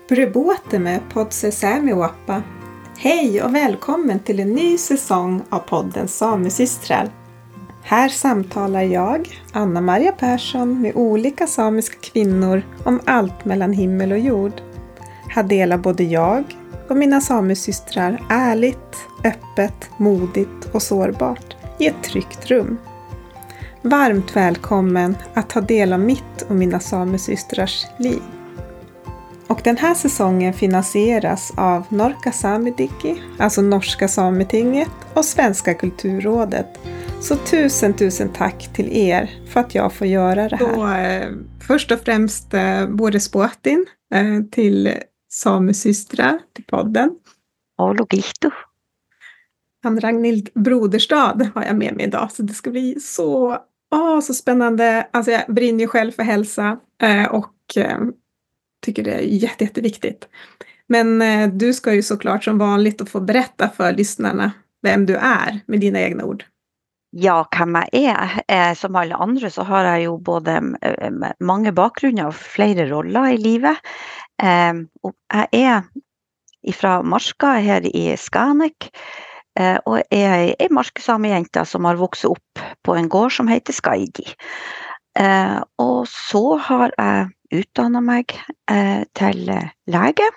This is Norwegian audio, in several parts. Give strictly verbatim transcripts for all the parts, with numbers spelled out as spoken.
Brubote med Podse Sameåpa. Hej och välkommen till en ny säsong av podden Samesystrar. Här samtalar jag, Anna-Maria Persson, med olika samiska kvinnor om allt mellan himmel och jord. Här delar både jag och mina samesystrar ärligt, öppet, modigt och sårbart i ett tryggt rum. Varmt välkommen att ta del av mitt och mina samesystrars liv. Och den här säsongen finansieras av Norka Samediki, alltså Norska Sametinget och Svenska Kulturrådet. Så tusen, tusen tack till er för att jag får göra det här. Så, eh, först och främst eh, både Spåtin eh, till samesystrar till podden. Och Logito. Han Ragnhild Broderstad har jag med mig idag, så det ska bli så, åh, så spännande. Alltså jag brinner ju själv för hälsa eh, och eh, tycker det är jätte, jätteviktigt. Men eh, du ska ju såklart som vanligt att få berätta för lyssnarna vem du är med dina egna ord. Ja, hvem jeg er. Eh, som alle andre så har jeg jo både eh, mange bakgrunner og flere roller i livet. Eh, og jeg er fra Marska her i Skanek, eh, og er en marskesamejente som har vokst opp på en gård som heter Skaidi. Eh, og så har jeg utdannet meg eh, til lege,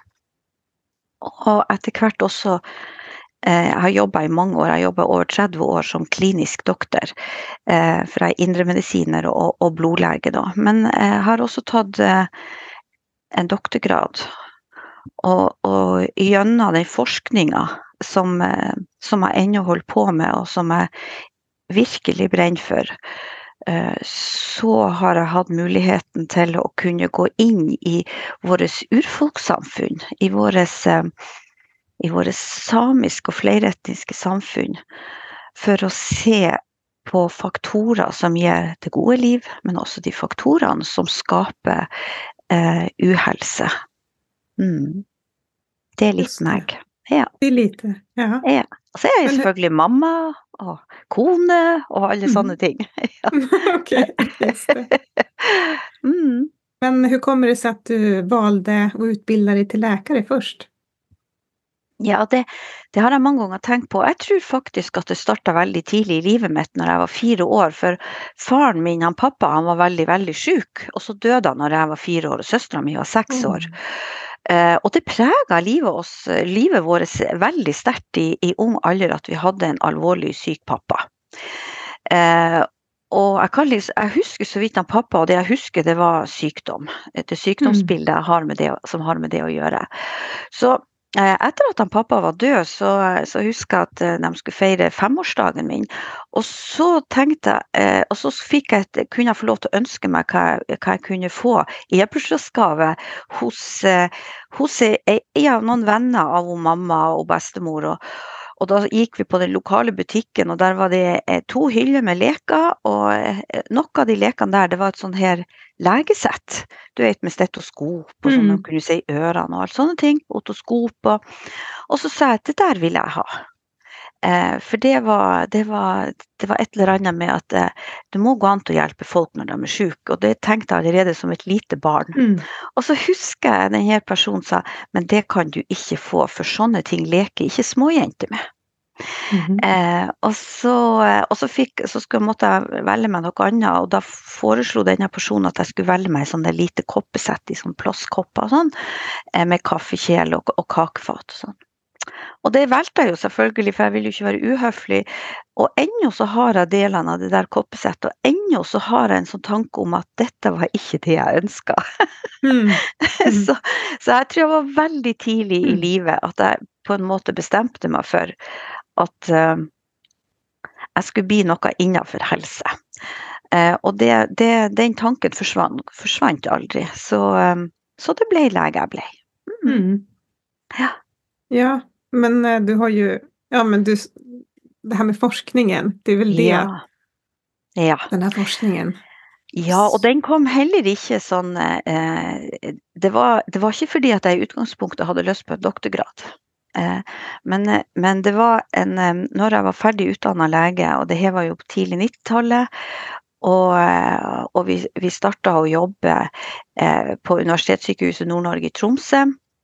og etter hvert også Jeg har jobbet i mange år, jeg har jobbet over tretti år som klinisk doktor, eh, for jeg er indremedisiner og, og blodlege da. Men jeg har også tatt eh, en doktorgrad, og, og gjennom den forskningen som, eh, som jeg ennå holder på med, og som jeg virkelig brenner for, eh, så har jeg hatt muligheten til å kunne gå inn i våres urfolkssamfunn, i våres eh, i våre samiske og fleretniske samfunn, for å se på faktorer som gir det gode liv, men også de faktorene som skaper eh, uhelse. Mm. Det er litt meg. Ja. Det er lite, ja. Ja. Og så er jeg selvfølgelig mamma og kone og alle mm. sånne ting. Ok, just det. mm. Men hur kommer det sig att du valde att utbilda dig till läkare först? Ja, det, det har jeg mange ganger tenkt på. Jeg tror faktisk at det startet veldig tidlig i livet mitt når jeg var fire år, for faren min, han pappa, han var veldig, veldig syk, og så døde han når jeg var fire år, og søsteren min var seks år. Mm. Uh, og det preget livet, oss, livet vårt veldig sterkt i, i ung alder at vi hadde en alvorlig syk pappa. Uh, og jeg, kan liksom, jeg husker så vidt han pappa, og det jeg husker det var sykdom. Det sykdomsbildet jeg har med det, som har med det å gjøre. Så etter at han pappa var død, så, så husker jeg at de skulle feire femårsdagen min, og så tenkte jeg, og så fikk jeg et, kunne jeg få lov til å ønske meg hva, hva jeg kunne få i bursdagsgave hos, hos en av noen venner av mamma og bestemor, og Og da gikk vi på den lokale butikken, og der var det to hyller med leker, og noe av de lekene der, det var et sånn her legesett. Du vet, med stetoskop, og sånn, mm. kunne du se i ørene, og alt sånne ting, otoskop, og, og så sa jeg, det der vil jeg ha. Eh, for det var, det, var, det var et eller annet med at eh, det må gå an til å hjelpe folk når de er syke, og det tenkte jeg allerede som et lite barn. Mm. Og så husker jeg denne personen sa, men det kan du ikke få, for sånne ting leker ikke småjenter med. Mm-hmm. eh, og, så, og så, fikk, så skulle, måtte jeg velge meg noe annet, og da foreslo denne personen at jeg skulle velge meg sånn det lite koppesett i sånn plastkopper og sånn, eh, med kaffekjel og, og kakefat og sånn. Og det valgte jeg jo selvfølgelig, for jeg ville jo ikke være uhøflig, og ennå så har jeg delene av det der koppesettet, og ennå så har jeg en sånn tanke om at dette var ikke det jeg ønsket. Mm. Mm. så, så jeg tror jeg var veldig tidlig i livet at jeg på en måte bestemte meg for at uh, jeg skulle bli noe innenfor helse. Uh, og det, det, den tanken forsvant, forsvant aldri, så, um, så det ble lege jeg ble. Mm. Mm. Ja. Ja. Men eh, du har ju, ja men du, det här med forskningen, det är väl det, ja. Ja. Den här forskningen. Ja, og den kom heller ikke sånn, eh, det, var, det var ikke fordi at jeg i utgangspunktet hadde lyst på en doktorgrad. Eh, men, men det var en, når jeg var ferdig utdannet lege, og det her var jo på tidlig nittitallet, og, og vi, vi startet å jobbe eh, på Universitetssykehuset Nord-Norge i Tromsø,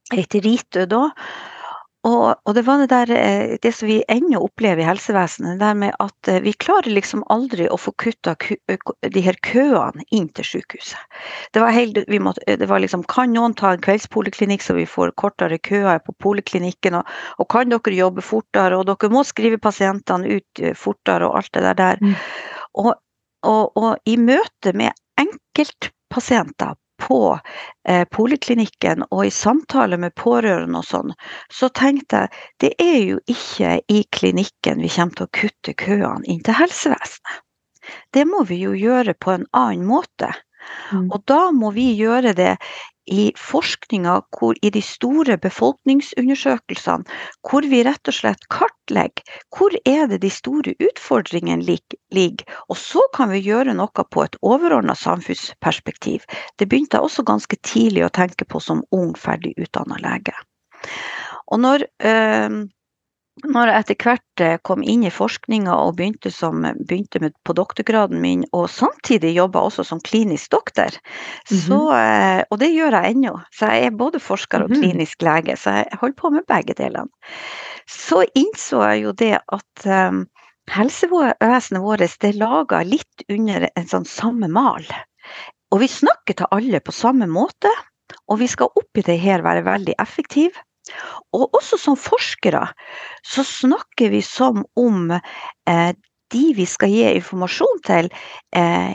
heter Ritø da. Og, og det var det der, det som vi ennå opplever i helsevesenet, det der med at vi klarer liksom aldri å få kuttet kø, de her køene inn til sykehuset. Det var, helt, vi måtte, det var liksom, kan noen ta en kveldspoliklinikk så vi får kortere køer på poliklinikken, og, og kan dere jobbe fortere, og dere må skrive pasientene ut fortere, og alt det der der. Mm. Og, og, og i møte med enkeltpasienter på eh, poliklinikken og i samtale med pårørende og sånn, så tenkte jeg, det er jo ikke i klinikken vi kommer til å kutte køene inn til helsevesenet. Det må vi jo gjøre på en annen måte. Mm. Og da må vi gjøre det i forskninga, hvor i de store befolkningsundersøkelsene, hvor vi rett og slett kartlegger, hvor er det de store utfordringene ligger, og så kan vi gjøre noe på et overordnet samfunnsperspektiv. Det begynte jeg også ganske tidlig å tenke på som ung, ferdig utdannet lege. Og når... Øh, Når jeg etter hvert kom inn i forskninga og begynte, som, begynte med, på doktorgraden min, og samtidig jobbet også som klinisk doktor, mm-hmm. så, og det gjør jeg ennå, så jeg er både forsker og klinisk lege, så jeg holder på med begge delene. Så innså jeg jo det at um, helsevesenet vårt, det laget litt under en sånn samme mal. Og vi snakker til alle på samme måte, og vi skal oppi det her være veldig effektive. Og også som forskere så snakker vi som om eh, de vi skal gi informasjon til eh,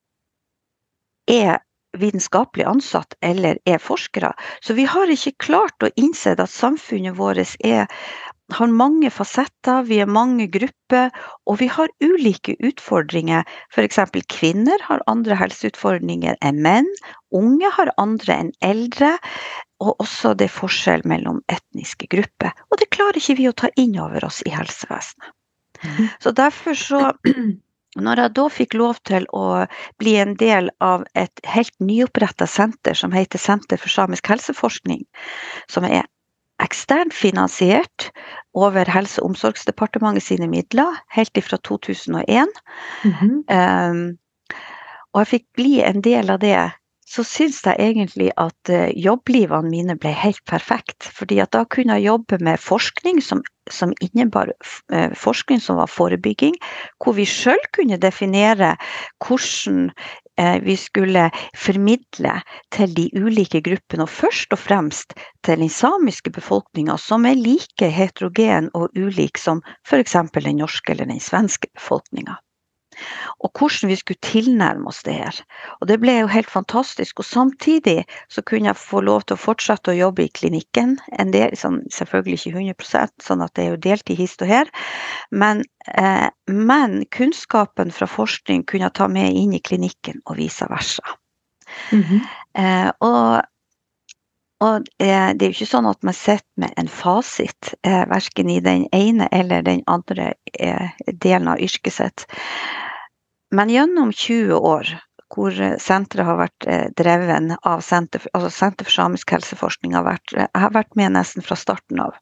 er vitenskapelig ansatt eller er forskere. Så vi har ikke klart å innse at samfunnet vårt er, har mange fasetter, vi er mange grupper, og vi har ulike utfordringer. For eksempel kvinner har andre helseutfordringer enn menn, unge har andre enn eldre, og også det er forskjell mellom etniske grupper. Og det klarer ikke vi å ta inn over oss i helsevesenet. Mm. Så derfor så, når jeg da fikk lov til å bli en del av et helt nyopprettet senter som heter Senter for samisk helseforskning, som er eksternt finansiert over Helse- og omsorgsdepartementet sine midler, helt fra to tusen og en. Mm-hmm. Um, og jeg fikk bli en del av det, så synes jeg egentlig at jobblivene mine ble helt perfekt, fordi at da kunne jeg jobbe med forskning som, som innebar forskning som var forebygging, hvor vi selv kunne definere hvordan vi skulle formidle til de ulike gruppene, og først og fremst til den samiske befolkningen, som er like heterogen og ulik som for eksempel den norske eller den svenske befolkningen. Og hvordan vi skulle tilnærme oss det her. Og det ble jo helt fantastisk, og samtidig så kunne jeg få lov til å fortsette å jobbe i klinikken, en del, sånn, selvfølgelig ikke hundre prosent, sånn at det er jo delt i hist og her, men, eh, men kunnskapen fra forskning kunne jeg ta med inn i klinikken og vice versa. Mm-hmm. Eh, og Og eh, det er jo ikke sånn at man sitter med en fasit, eh, hverken i den ene eller den andre eh, delen av yrket sitt. Men gjennom tjue år, hvor senteret har vært eh, dreven av Senter, altså Senter for samisk helseforskning, har vært, jeg har vært med nesten fra starten av.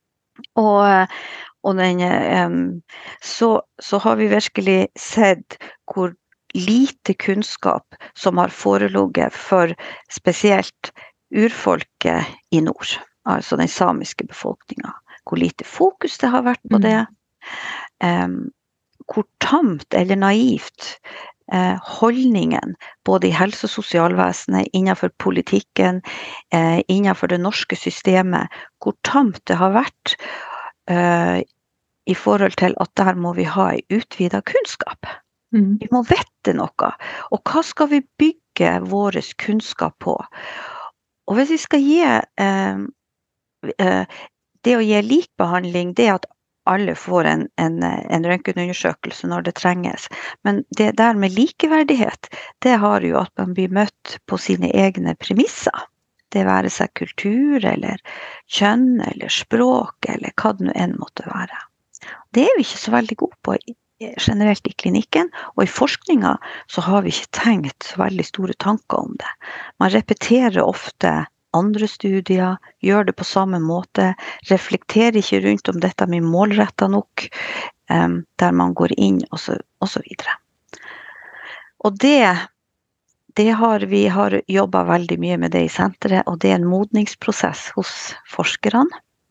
Og, og den, eh, så, så har vi virkelig sett hvor lite kunnskap som har foreligget for spesielt urfolket i nord, altså den samiske befolkningen. Hvor lite fokus det har vært på det, um, hvor tamt eller naivt uh, holdningen, både i helse- og sosialvesenet, innenfor politikken, uh, innenfor det norske systemet, hvor tamt det har vært uh, i forhold til at der må vi ha en utvidet kunnskap. Mm. Vi må vite noe, og hva skal vi bygge vår kunnskap på? Og hvis vi skal gi, eh, eh, det å gi likebehandling, det er at alle får en, en, en røntgenundersøkelse når det trenges. Men det der med likeverdighet, det har jo at man blir møtt på sine egne premisser. Det være seg kultur, eller kjønn, eller språk, eller hva det nå enn måtte være. Det er vi ikke så veldig gode på generelt i klinikken, og i forskninga så har vi ikke tenkt så veldig store tanker om det. Man repeterer ofte andre studier, gjør det på samme måte, reflekterer ikke rundt om dette med målrettet nok, um, der man går inn, og så, og så videre. Og det, det har vi har jobbet veldig mye med det i senteret, og det er en modningsprosess hos forskerne.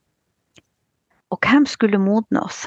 Og hvem skulle modne oss?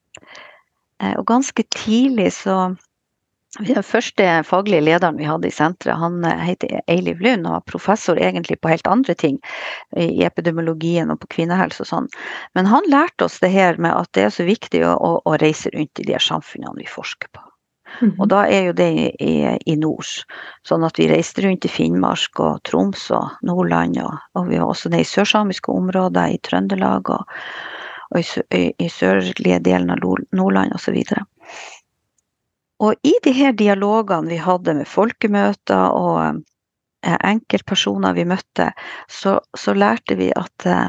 Eh, og ganske tidlig så, den første faglige lederen vi hadde i senteret, han heter Eiliv Lund og var professor egentlig på helt andre ting, i epidemiologien og på kvinnehelse og sånn. Men han lærte oss det her med at det er så viktig å, å, å reise rundt i de samfunnene vi forsker på. Mm-hmm. Og da er jo det i, i, i nord, sånn at vi reiste rundt i Finnmark og Troms og Nordland, og, og vi var også nede i sørsamiske områder, i Trøndelag og, og i, i, i sørlige delen av Nordland og så videre. Og i de her dialogene vi hadde med folkemøter og eh, enkeltpersoner vi møtte, så, så lærte vi at eh,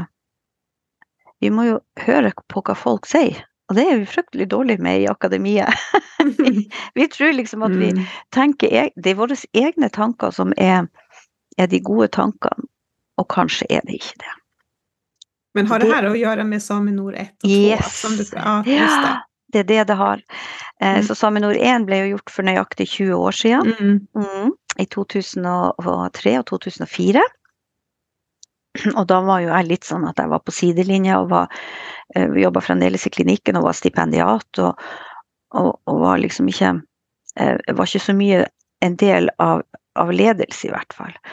vi må jo høre på hva folk sier. Og det er vi fryktelig dårlig med i akademiet. vi, vi tror liksom at vi tenker, det er våre egne tanker som er, er de gode tankene, og kanskje er det ikke det. Men har det her å gjøre med Saminor ett og to? Yes. Som du, ja, just det. Det er det det har. Eh, mm. Så Saminor én ble jo gjort for nøyaktig tjue år siden. Mm. Mm, I to tusen og tre og to tusen og fire. Og da var jo jeg litt sånn at jeg var på sidelinje og var, eh, jobbet fremdeles i klinikken og var stipendiat og, og, og var liksom ikke, eh, var ikke så mye en del av, av ledelse i hvert fall.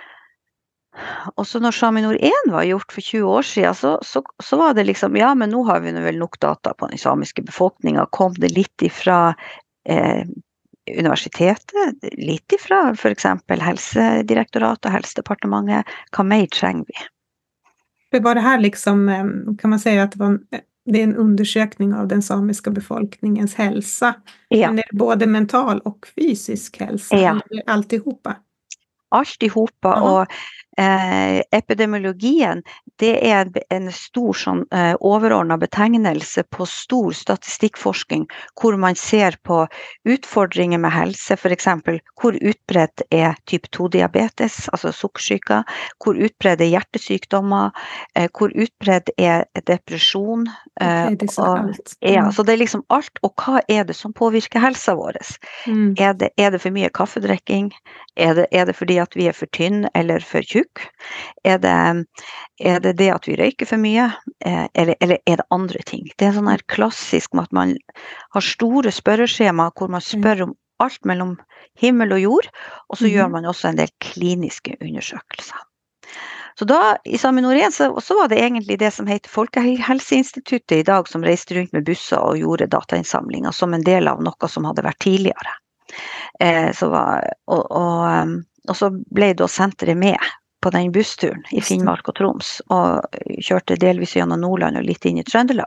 Og så når Saminor én var gjort for tjue år siden, så, så, så var det liksom, ja, men nå har vi vel nok data på den samiske befolkningen. Kom det litt ifra eh, universitetet, litt ifra for eksempel Helsedirektoratet og Helsedepartementet. Hva mer trenger vi? Det var det här liksom, kan man säga att det, var, det är en undersökning av den samiska befolkningens hälsa. Ja. Men det är både mental och fysisk hälsa, ja. Eller alltihopa? Alltihopa, uh-huh. Og eh, epidemiologien, det er en stor sånn, eh, overordnet betegnelse på stor statistikkforskning, hvor man ser på utfordringer med helse, for eksempel hvor utbredt er type to diabetes, altså sukkersyke, hvor utbredt er hjertesykdommer, eh, hvor utbredt er depresjon. Eh, okay, det er og, alt. Mm. Ja, så det er liksom alt, og hva er det som påvirker helsa vår? Mm. Er, det, er det for mye kaffedrikking? Er det, er det fordi at vi er for tynn eller for tjukk? Er det, er det det at vi røyker for mye? Eller, eller er det andre ting? Det er sånn her klassisk med at man har store spørreskjema hvor man spør om alt mellom himmel og jord, og så mm. gjør man også en del kliniske undersøkelser. Så da, i Saminor én, så, så var det egentlig det som heter Folkehelseinstituttet i dag, som reiste rundt med busser og gjorde datainnsamlinger som en del av noe som hadde vært tidligere. Eh, så var, og, og, og så ble da senteret med på den bussturen i Finnmark og Troms, og kjørte delvis gjennom Nordland og litt inn i Trøndelag.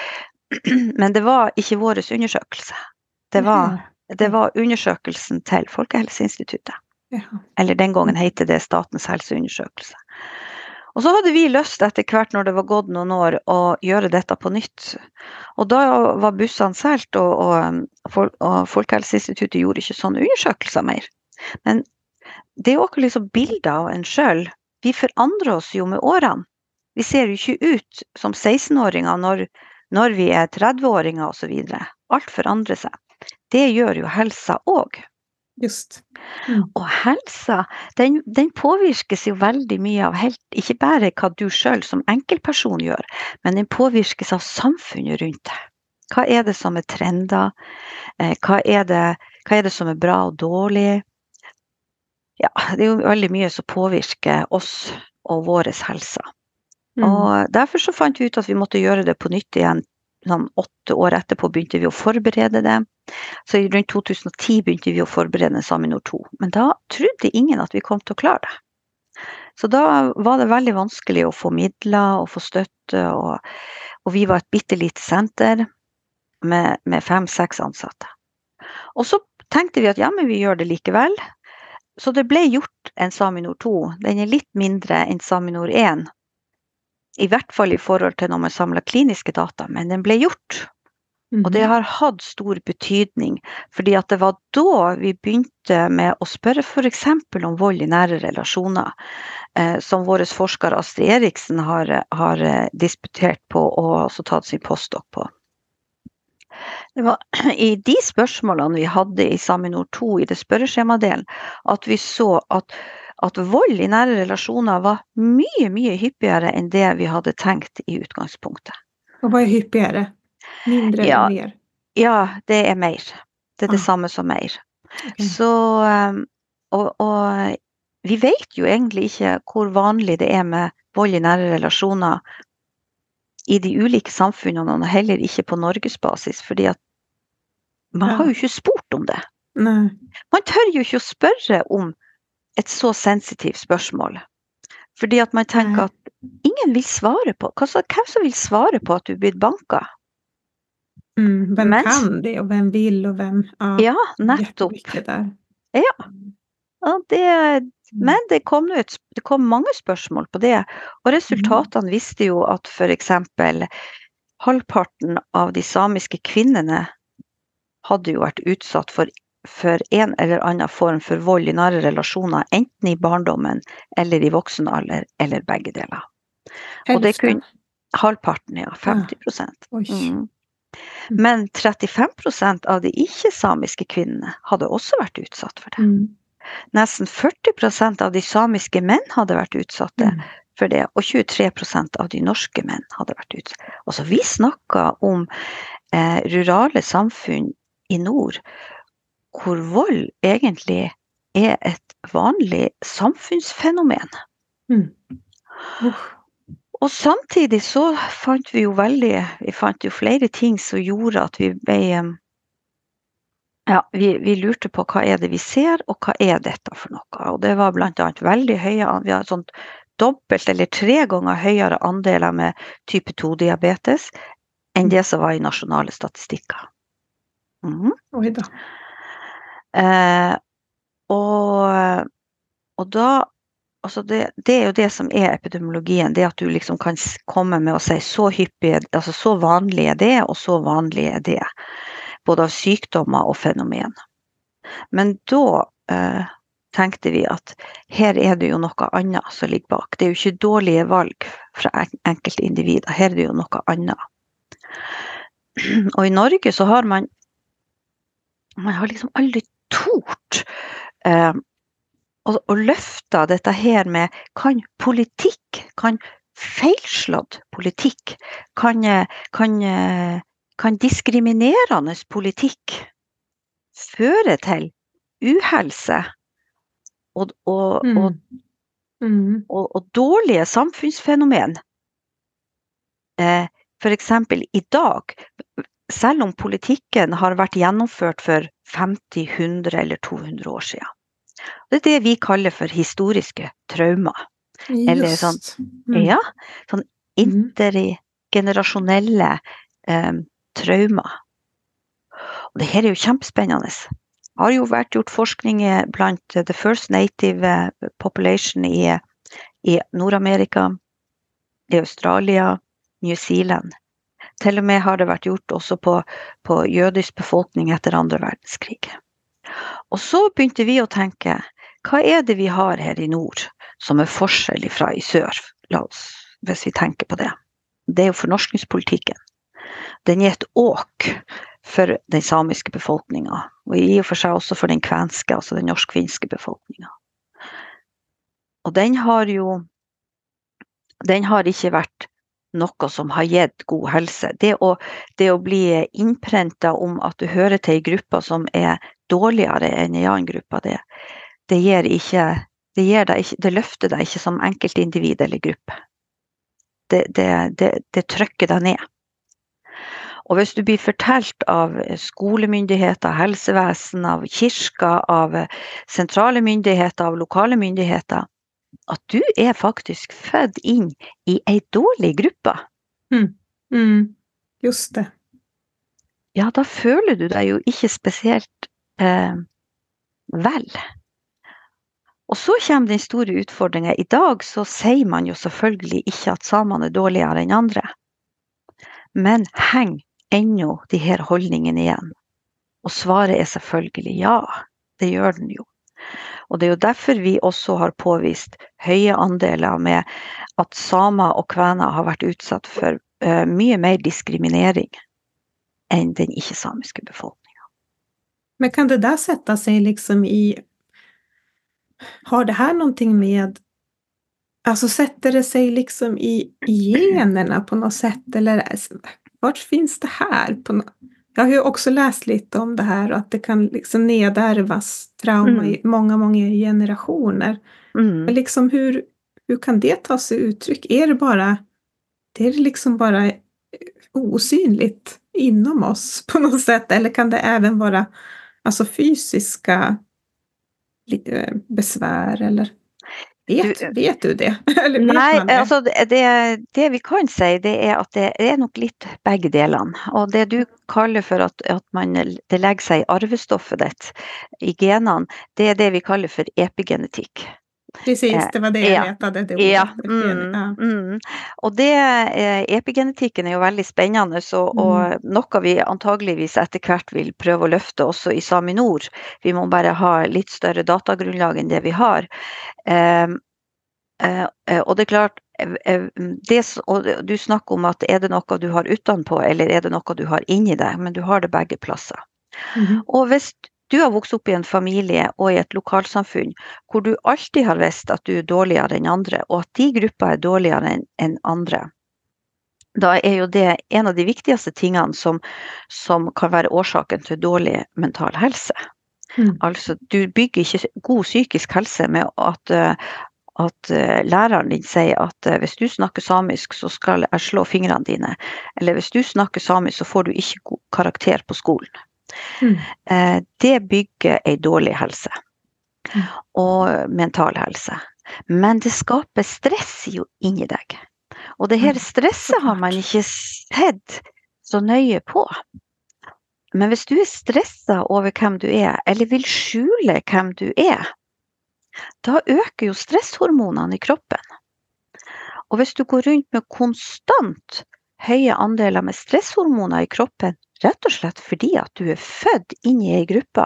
Men det var ikke vår undersøkelse. Det var, det var undersøkelsen til Folkehelseinstituttet. Ja. Eller den gangen heter det Statens helseundersøkelse. Og så hadde vi lyst etter hvert når det var gått noen år å gjøre dette på nytt. Og da var bussene selt, og, og, og Folkehelseinstituttet gjorde ikke sånne undersøkelser mer. Men det er også liksom bilder av en selv. Vi forandrer oss jo med årene. Vi ser jo ikke ut som seksten-åringer når, når vi er tretti-åringer og så videre. Alt forandrer seg. Det gjør jo helsa også. Just. Mm. Og helsa, den, den påvirkes jo veldig mye av helt, ikke bare hva du selv som enkeltperson gjør, men den påvirkes av samfunnet rundt deg. Hva er det som er trender? Eh, hva, er det, hva er det som er bra og dårlig? Ja, det er jo veldig mye som påvirker oss og vår helse. Mm. Og derfor så fant vi ut at vi måtte gjøre det på nytt igjen. Sånn åtte år etterpå begynte vi å forberede det. Så rundt to tusen og ti begynte vi å forberede Saminor to. Men da trodde ingen at vi kom til å klare det. Så da var det veldig vanskelig å få midler og få støtte. Og, og vi var et bittelite senter med, med fem-seks ansatte. Og så tenkte vi at ja, men vi gjør det likevel. Så det ble gjort en Saminor to. Den er litt mindre enn Saminor én. I hvert fall i forhold til når man samler kliniske data, men den ble gjort. Mm-hmm. Og det har hatt stor betydning, fordi at det var da vi begynte med å spørre for eksempel om vold i nære relasjoner, eh, som vår forsker Astrid Eriksen har, har disputert på og også tatt sin postdoc på. Det var i de spørsmålene vi hadde i Saminor to i det spørreskjemadelen, at vi så at, at vold i nære relasjoner var mye, mye hyppigere enn det vi hadde tenkt i utgangspunktet. Og hva er hyppigere? Mindre Ja, eller mer? Ja, det er mer. Det er det Ah. samme som mer. Okay. Så, um, og, og vi vet jo egentlig ikke hvor vanlig det er med vold i nære relasjoner i de ulike samfunnene, og heller ikke på Norgesbasis, fordi at man Ja. har jo ikke spurt om det. Nei. Man tør jo ikke å spørre om et så sensitivt spørsmål, fordi at man tenker Nei. at ingen vil svare på. Hva så, hvem som vil svare på at du blir banket? Mm, hvem Mens- kan det, og hvem vil, og hvem... Ja, nettopp. Jättemycket der. Ja. Ja, det, men det kom, jo et, det kom mange spørsmål på det, og resultatene viste jo at for eksempel halvparten av de samiske kvinnene hadde jo vært utsatt for, for en eller annen form for vold i nære relasjoner, enten i barndommen eller i voksen alder, eller begge deler. Og det Hälften. kun, halvparten, ja, femti prosent. Oj. Mm. Men trettifem prosent av de ikke-samiske kvinnene hadde også vært utsatt for det. Mm. Nesten førti prosent av de samiske menn hadde vært utsatte Mm. for det, og tjuetre prosent av de norske menn hadde vært utsatt. Altså, vi snakker om eh, rurale samfunn i nord, hvor vold egentlig er et vanlig samfunnsfenomen. Mm. Uff. Og samtidig så fant vi jo veldig, vi fant jo flere ting som gjorde at vi ble, ja, vi, vi lurte på hva er det vi ser, og hva er dette for noe. Og det var blant annet veldig høye, vi har sånt dobbelt eller tre ganger høyere andeler med type to diabetes enn det som var i nasjonale statistikker. Mhm. Oj då. Eh, og, og da, altså det, det er jo det som er epidemiologien, det at du liksom kan s- komme med å si så hyppig, altså så vanlig er det, og så vanlig er det, både av sykdommer og fenomen. Men da eh, tenkte vi at her er det jo noe annet som ligger bak. Det er jo ikke dårlige valg fra en- enkelte individer, her er det jo noe annet. Og i Norge så har man, man har liksom aldri tort eh, og, og løfta dette her med, kan politikk, kan feilslått politikk, kan, eh, kan, eh, kan diskriminerende politikk føre til uhelse og, og, Mm. og, Mm. og, og dårlige samfunnsfenomen. Eh, for eksempel i dag, selv om politikken har vært gjennomført for femti, hundre eller to hundre år siden. Det er det vi kaller for historiske traumer. Eller Just. sånn, Mm. Ja, sånn Mm. intergenerasjonelle eh, traumer. Og det her er jo kjempespennende. Det har jo vært gjort forskning blant the first native population i, i Nord-Amerika, i Australia, New Zealand. Til og med har det vært gjort også på, på jødisk befolkning etter andre verdenskrig. Og så begynte vi å tenke, hva er det vi har her i nord som er forskjell fra i sør? La oss, hvis vi tenker på det. Det er jo fornorskningspolitikken. Den er et åk for den samiske befolkningen, og i og for seg også for den kvenske, altså den norsk-finske befolkningen. Og den har jo, den har ikke vært noe som har gitt god helse. Det å, det å bli innprentet om at du hører til en gruppe som er dårligere enn en annen gruppe, det, det, gir ikke, det, gir deg ikke, det løfter deg ikke som enkeltindivid eller gruppe. Det, det, det, det trykker deg ned. Og hvis du blir fortalt av skolemyndigheter, helsevesen, av kirka, av sentrale myndigheter, av lokale myndigheter, at du er faktisk født inn i en dårlig gruppe. Mm. Mm. Just det. Ja, da føler du deg jo ikke spesielt eh, vel. Og så kommer den store utfordringen. I dag så sier man jo selvfølgelig ikke at samene er dårligere enn andre. Men henger ennå de her holdningene igjen? Og svaret er selvfølgelig ja, det gjør den jo. Og det er jo derfor vi også har påvist høye andeler med at samer og kvener har vært utsatt for uh, mye mer diskriminering enn den ikke-samiske befolkningen. Men kan det där sätta sig liksom i, har det här någonting med, alltså sätter det sig liksom i generna på något sätt, eller vart finns det här på no- jag har ju också läst lite om det här och att det kan liksom nedärvas trauma Mm. i många, många generationer. Mm. Men liksom hur, hur kan det ta sig uttryck? Är det bara, det är liksom bara osynligt inom oss på något sätt, eller kan det även vara alltså fysiska eh, besvär, eller vet Du, vet du det? Eller vet Nei, man det? altså det, det, det vi kan si, det er at det er nok litt begge delene. Og det du kaller for at, at man, det legger seg i arvestoffet ditt, i genene, det er det vi kaller for epigenetikk. Precis, det var det jag ja, letade, det ja, ordet. mm, Ja. mm. Og det, eh, epigenetikken er jo veldig spennende, så, og Mm. noe vi antageligvis etter hvert vil prøve å løfte også i SamiNord. Vi må bare ha litt større datagrunnlag enn det vi har. Um, Uh, uh, og det er klart, uh, uh, det, og du snakker om at er det noe du har utenpå, eller er det noe du har inni deg, men du har det begge plasser. Mm. Og hvis du har vokst opp i en familie og i et lokalsamfunn, hvor du alltid har visst at du er dårligere enn andre, og at de grupper er dårligere enn, enn andre, da er jo det en av de viktigste tingene som, som kan være årsaken til dårlig mental helse. Mm. Altså, du bygger ikke god psykisk helse med at uh, at uh, læreren din sier at uh, hvis du snakker samisk, så skal jeg slå fingrene dine. Eller hvis du snakker samisk, så får du ikke god karakter på skolen. Mm. Uh, det bygger en dårlig helse. Mm. Og mental helse. Men det skaper stress jo inni deg. Og det her stresset har man ikke sett så nøye på. Men hvis du er stresset over hvem du er, eller vil skjule hvem du er, da øker jo stresshormonene i kroppen. Og hvis du går rundt med konstant høye andeler med stresshormoner i kroppen, rett og slett fordi at du er født inn i en gruppe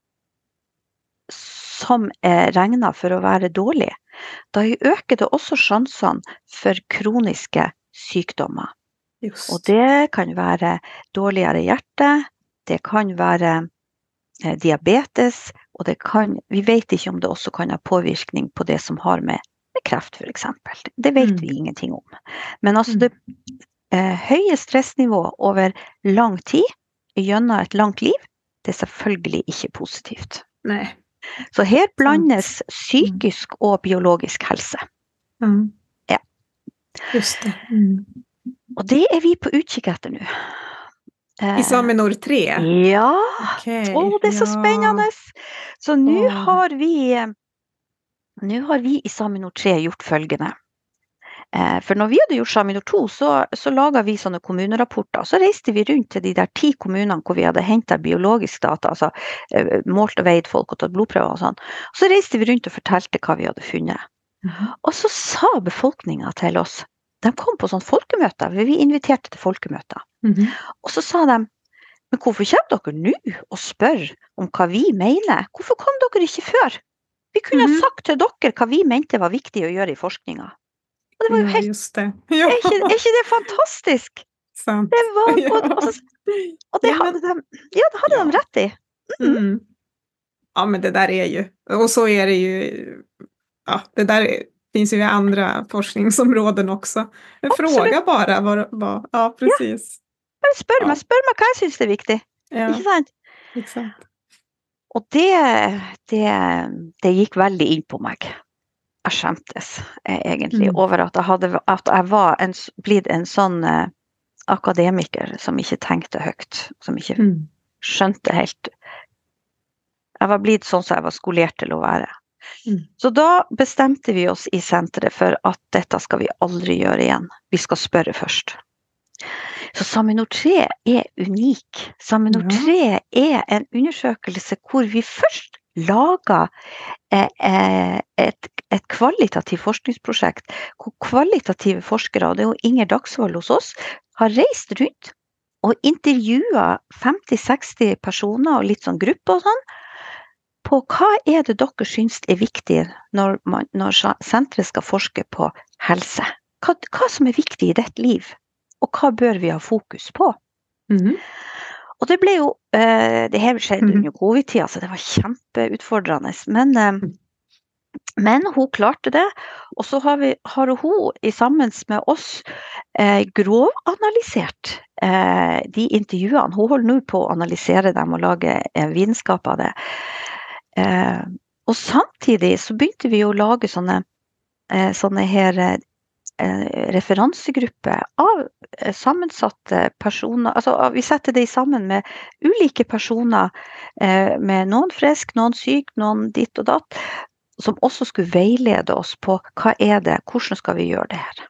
som er regnet for å være dårlig, da øker det også sjansene for kroniske sykdommer. Just. Og det kan være dårligere hjerte, det kan være eh, diabetes, og det kan, vi vet ikke om det også kan ha påvirkning på det som har med, med kreft for eksempel. Det vet Mm. vi ingenting om. Men altså Mm. det eh, høye stressnivå over lang tid, gjennom et langt liv, det er selvfølgelig ikke positivt. Nej. Så her blandes psykisk og biologisk helse. Mm. Ja. Just det. Mm. Og det er vi på utkikk etter nå. I SamiNord tre? Ja, Okay. Åh, det er så Ja. spennende. Så nå Åh. har vi, nå har vi i SamiNord tre gjort følgende. Eh, for når vi hadde gjort SamiNord to, så, så laget vi sånne kommunerapporter. Så reiste vi rundt til de der ti kommunene hvor vi hadde hentet biologisk data, altså eh, målt og veid folk og tatt blodprøver og sånn. Så reiste vi rundt og fortalte hva vi hadde funnet. Mhm. Og så sa befolkningen til oss, de kom på sånn folkemøter, vi inviterte til folkemøter. Mhm. Og så sa de, men hvorfor kommer dere nå og spør om hva vi mener? Hvorfor kom dere ikke før? Vi kunne Mhm. ha sagt til dere hva vi mente var viktig å gjøre i forskningen. Og det var jo Ja, helt, just det. Ja. er ikke, er ikke det fantastisk? Sant. Det var, og, Ja. og, så, og det Ja, men- hadde de, ja, det hadde Ja. de rett i. Mm. Ja, men det där är ju, och så är det ju, ja, det där finns ju i andra forskningsområden också. En Absolut. fråga bara, vad, vad, ja, precis. Bare spør Ja. meg, spør meg hva jeg synes det er viktig. Ja, Ikke sant? exakt. Og det, det, det gikk veldig inn på meg. Jeg skjemtes eh, egentlig Mm. over at jeg, hadde, at jeg var en, s- blitt en sånn eh, akademiker som ikke tenkte høyt, som ikke Mm. skjønte helt. Jeg var blitt sånn som jeg var skolert til å være. Mm. Så da bestemte vi oss i senteret for at dette skal vi aldri gjøre igjen. Vi skal spørre først. Så SamiNord tre er unik. SamiNord Ja. tre er en undersøkelse hvor vi først lager eh, eh, et, et kvalitativt forskningsprosjekt, hvor kvalitative forskere, og det er jo Inger Dagsvold hos oss, har reist rundt og intervjuet femti seksti personer og litt sånn gruppe og sånn, på hva er det dere synes er viktig når, man, når sa- senteret skal forske på helse. Hva, hva som er viktig i ditt liv, og hva bør vi ha fokus på. Mhm. Og det ble jo, eh, det her skjedde under covid-tida, så det var kjempeutfordrende. Men, eh, men hun klarte det, og så har, vi, har hun i sammen med oss eh, grovanalysert eh, de intervjuene. Hun holder nå på å analysere dem og lage eh, vitenskap av det. Eh, og samtidig så begynte vi å lage sånne, eh, sånne her eh, referansegrupper av eh, sammensatte personer. Altså, vi setter det sammen med ulike personer, eh, med noen frisk, noen syk, noen ditt og datt, som også skulle veilede oss på hva er det, hvordan skal vi gjøre det her.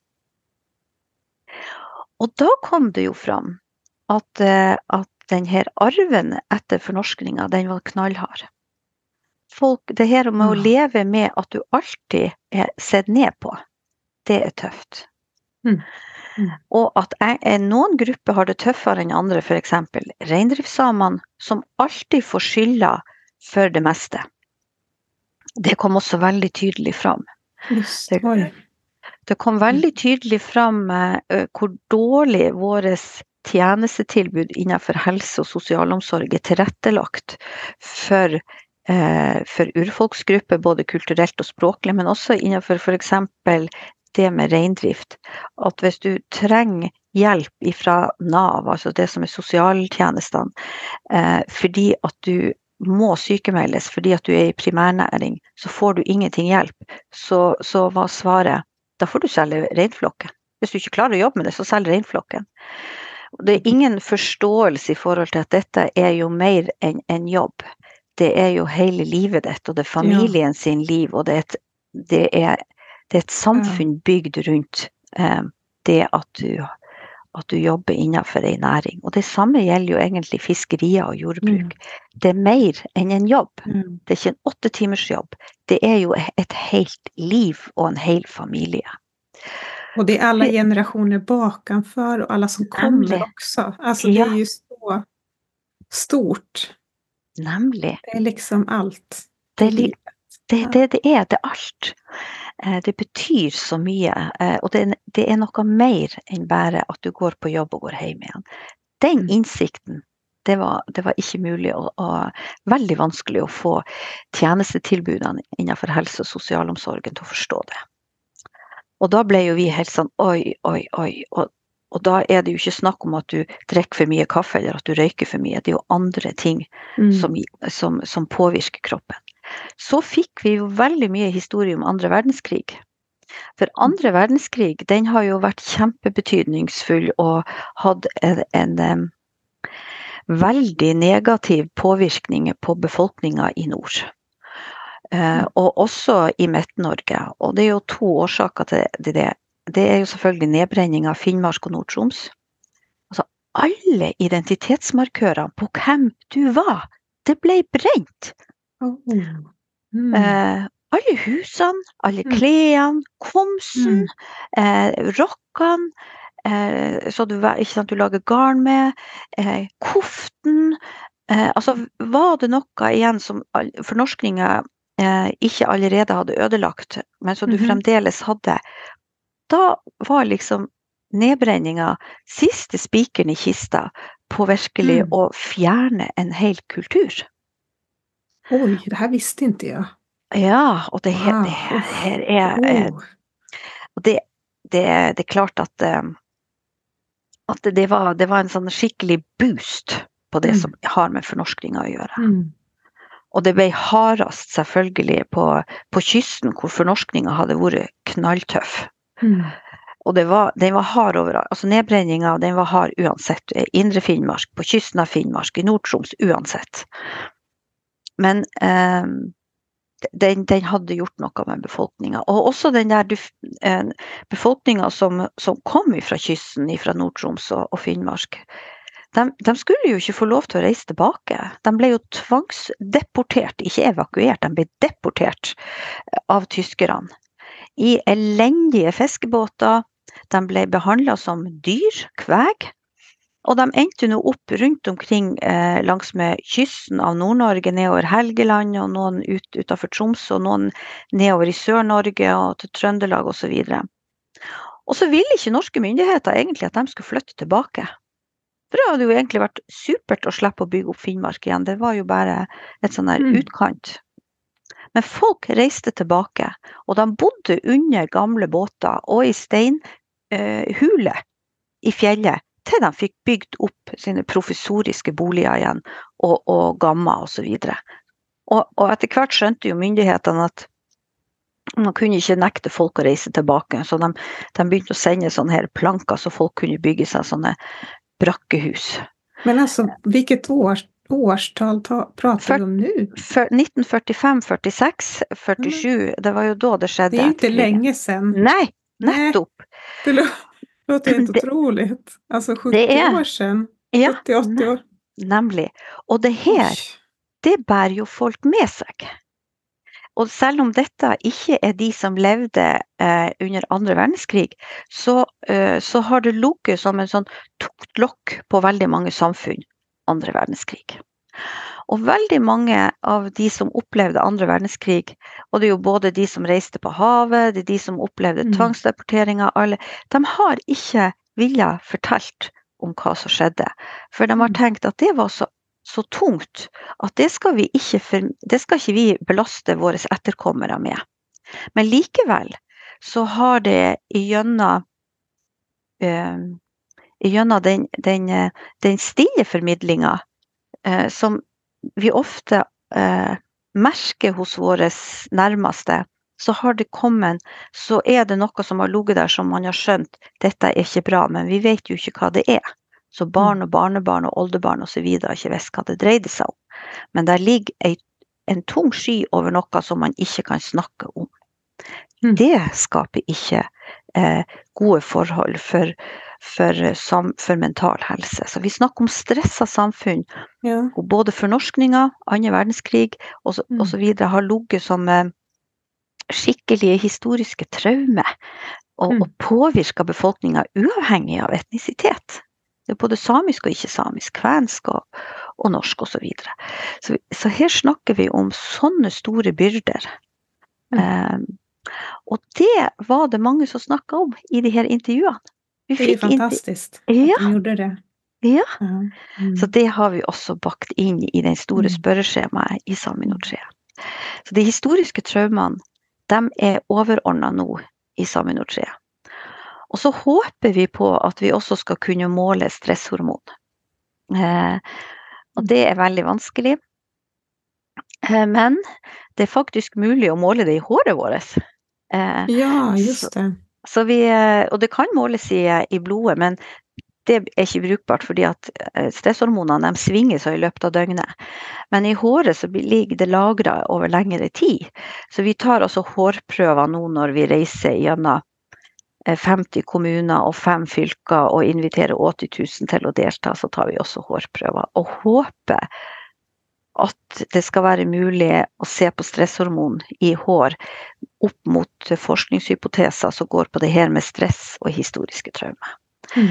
Og da kom det jo fram at, eh, at den her arven etter fornorskninga, den var knallhard. Folk, det her med å leve med at du alltid er sett ned på, det er tøft. Mm. Mm. Og at jeg, noen grupper har det tøffere enn andre, for eksempel reindriftssamene, som alltid får skylda for det meste. Det kom også veldig tydelig fram. Just, det, det kom veldig tydelig fram uh, hvor dårlig våres tjenestetilbud innenfor helse- og sosialomsorg er tilrettelagt for uh, for urfolksgrupper, både kulturelt og språklig, men også innenfor for eksempel det med reindrift, at hvis du trenger hjelp fra NAV, altså det som er sosialtjenestene, eh, fordi at du må sykemeldes, fordi at du er i primærnæring, så får du ingenting hjelp, så, så var svaret, da får du selge reinflokken. Hvis du ikke klarer å jobbe med det, så selg reinflokken. Det er ingen forståelse i forhold til at dette er jo mer enn en jobb. Det er jo hele livet ditt, og det er familien ja. Sin liv, og det er et, det er Det er et samfunn bygd rundt eh, det at du, at du jobber innenfor en næring. Og det samme gjelder jo egentlig fiskerier og jordbruk. Mm. Det er mer enn en jobb. Mm. Det er ikke en åtte timers jobb. Det er jo et helt liv og en hel familie. Och det är alla generationer bakanför och alla som kommer Nämlig. Också. Alltså ja. Det är ju så stort. Nämlig. Det är liksom allt. Det är livet. Det, det, det er det alt. Det betyr så mye, og det, det er noe mer enn bare at du går på jobb og går hjem igjen. Den innsikten, det var, det var ikke mulig, og, og veldig vanskelig å få tjenestetilbudene innenfor helse- og sosialomsorgen til å forstå det. Og da ble jo vi helt sånn, oi, oi, oi, og, og da er det jo ikke snakk om at du drikker for mye kaffe, eller at du røyker for mye. Det er jo andre ting mm. som, som, som påvirker kroppen. Så fikk vi jo veldig mye historie om andre verdenskrig. For andre verdenskrig, den har jo vært kjempebetydningsfull og hatt en, en, en veldig negativ påvirkning på befolkningen i nord. Uh, og også i Midt-Norge. Og det er jo to årsaker til det. Det er jo selvfølgelig nedbrenning av Finnmark og Nord-Troms. Altså alle identitetsmarkørene på hvem du var, det ble brent. Oh. Mm. Eh, alle husene, alle klærne, komsen, mm. eh, rokkene, eh, så du, ikke sant, du lager garn med, eh, koften, eh, altså var det noe igjen som fornorskninger eh, ikke allerede hadde ødelagt, men som du mm-hmm. fremdeles hadde, da var liksom nedbrenninga siste spikeren i kista på virkelig mm. å fjerne en hel kultur. Oj, det här visste inte jag. Ja, och det här, wow. det här, här är... Oh. Och det, det, det är klart att, att det, var, det var en sån skicklig boost på det mm. som har med förnorskning att göra. Mm. Och det blev hardast selvfølgelig på, på kysten, hvor fornorskningen hadde vært knalltøff. Mm. Og det var, den var hard overalt. Altså nedbrenningen, den var hard uansett. Indre Finnmark, på kysten av Finnmark, i Nord-Troms uansett. Men eh, den, den hadde gjort noe med befolkningen. Og også den der eh, befolkningen som, som kom fra kysten, fra Nord-Troms og, og Finnmark, de, de skulle jo ikke få lov til å reise tilbake. De ble jo tvangsdeportert, ikke evakuert, de ble deportert av tyskerne. I elendige fiskebåter, de ble behandlet som dyr, kveg, og de endte nå opp rundt omkring eh, langs med kysten av Nord-Norge, nedover Helgeland, og noen ut, utenfor Troms, og noen nedover i Sør-Norge og til Trøndelag og så videre. Og så ville ikke norske myndigheter egentlig at de skulle flytte tilbake. For det hadde jo egentlig vært supert å slippe å bygge opp Finnmark igjen. Det var jo bare et sånn der Mm. utkant. Men folk reiste tilbake, og de bodde under gamle båter og i steinhule eh, i fjellet, til de fikk bygd opp sine professoriske boliger igjen, og, og gamma og så videre. Og, og etter hvert skjønte jo myndighetene at man kunne ikke nekte folk å reise tilbake, så de, de begynte å sende sånne her planker, så folk kunne bygge seg sånne brakkehus. Men alltså, vilket år, årstal ta, pratar vi om nu? För nitten førtifem, førtiseks, førtisju, mm. det var ju då det skedde. Det är ju inte länge sedan. Nej, nettopp. Det låter helt det, otroligt. Alltså sjuttio är, år sedan. Ja, sjuttio åttio år. Nemlig. Og det her, det bærer jo folk med seg. Og selv om dette ikke er de som levde eh, under andre verdenskrig, så, eh, så har det lukket som en sånn tungt lokk på veldig mange samfunn andre verdenskrig. Og veldig mange av de som opplevde andre verdenskrig, og det er jo både de som reiste på havet, det er de som opplevde mm. tvangsdeporteringer, alle, de har ikke vilja fortalt om hva som skjedde. For de har tenkt at det var så så tungt at det skal vi ikke, for, det skal ikke vi belaste våre etterkommere med. Men likevel så har det igjennom, uh, igjennom den, den, den stille formidlingen uh, som vi ofte uh, merker hos våre nærmeste, så har det kommet, så er det noe som har ligget der som man har skjønt, dette er ikke bra, men vi vet jo ikke hva det er. Så barn og barnebarn og oldebarn og så videre ikke visst hva det dreide seg om. Men der ligger en, en tung sky over noe som man ikke kan snakke om. Mm. Det skaper ikke eh, gode forhold for, for, sam, for mental helse. Så vi snakker om stresset samfunn, ja. Og både fornorskninger, andre verdenskrig og så, mm. og så videre har ligget som eh, skikkelige historiske traume og, mm. og påvirker befolkningen uavhengig av etnisitet. Det er både samisk og ikke samisk, kvensk og, og norsk og så videre. Så, så her snakker vi om sånne store byrder. Mm. Um, og det var det mange som snakket om i de her intervjuene. Vi det er fantastisk ja. At de gjorde det. Ja, mm. Så det har vi også bakt inn i den store spørreskjemaet i Sámi Nordtrea. Så de historiske traumene, de er overordnet nå i Sámi Nordtrea. Og så håper vi på at vi også skal kunne måle stresshormon. Eh, og det er veldig vanskelig. Eh, men det er faktisk mulig å måle det i håret vårt. Eh, ja, just det. Så, så vi, og det kan måles i, i blodet, men det er ikke brukbart fordi at stresshormonene de svinger seg i løpet av døgnet. Men i håret så ligger det lagret over lengre tid. Så vi tar altså hårprøver nå når vi reiser gjennom femti kommuner og fem fylker og inviterer åtti tusen til å delta, så tar vi også hårprøver. Og håper at det skal være mulig å se på stresshormon i hår opp mot forskningshypoteser som går på det her med stress og historiske traumer. Mm.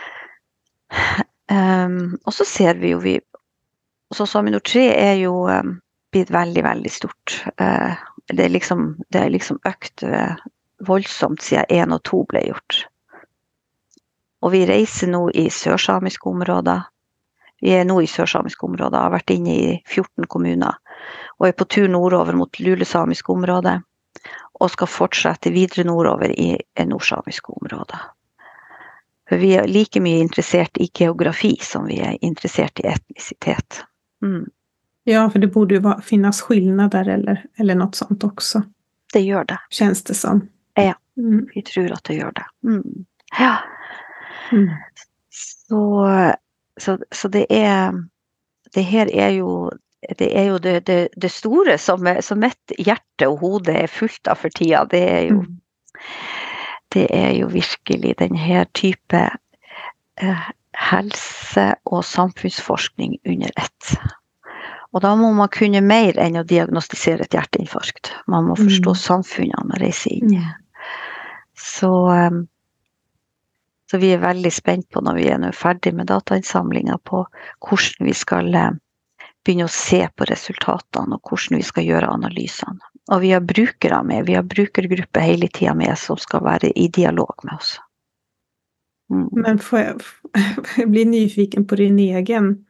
Um, og så ser vi jo vi, så Sámi Nordtrea er jo um, blitt veldig, veldig stort. Uh, det er liksom, det er liksom økt uh, voldsomt siden én og to ble gjort. Og vi reiser nå i sørsamiske områder. Vi er nå i sørsamiske områder, har vært inne i fjorten kommuner, og er på tur nordover mot lulesamiske områder, og skal fortsette videre nordover i nordsamiske områder. For vi er like mye interessert i geografi som vi er interessert i etnisitet. Mm. Ja, for det borde jo finnes skillnader eller, eller noe sånt også. Det gjør det. Kjennes det som. Ja, mm. vi tror at det gjør det. Mm. Ja. Mm. Så, så, så det er, det her er jo, det er jo det, det, det store som, som mitt hjerte og hode er fullt av for tida. Det er jo, mm. det er jo virkelig den her type eh, helse- og samfunnsforskning under ett. Og da må man kunne mer enn å diagnostisere et hjerteinfarkt. Man må forstå mm. samfunnet man reiser inn i. Så, um, så vi er veldig spent på når vi er nå ferdig med datainnsamlingen på hvordan vi skal uh, begynne å se på resultatene og hvordan vi skal gjøre analysene. Og vi har brukere med, vi har brukergrupper hele tiden med som skal være i dialog med oss. Mm. Men får jag, jag blir nyfiken på din egen,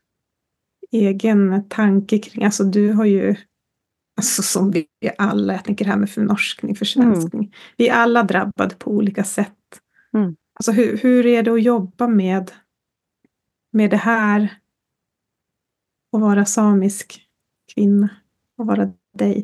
egen tanke kring, alltså du har ju, alltså som vi alla, jag tänker här med förnorskning, försvenskning, mm. vi är alla drabbade på olika sätt. Mm. Alltså hur, hur är det att jobba med, med det här och vara samisk kvinna och vara dig?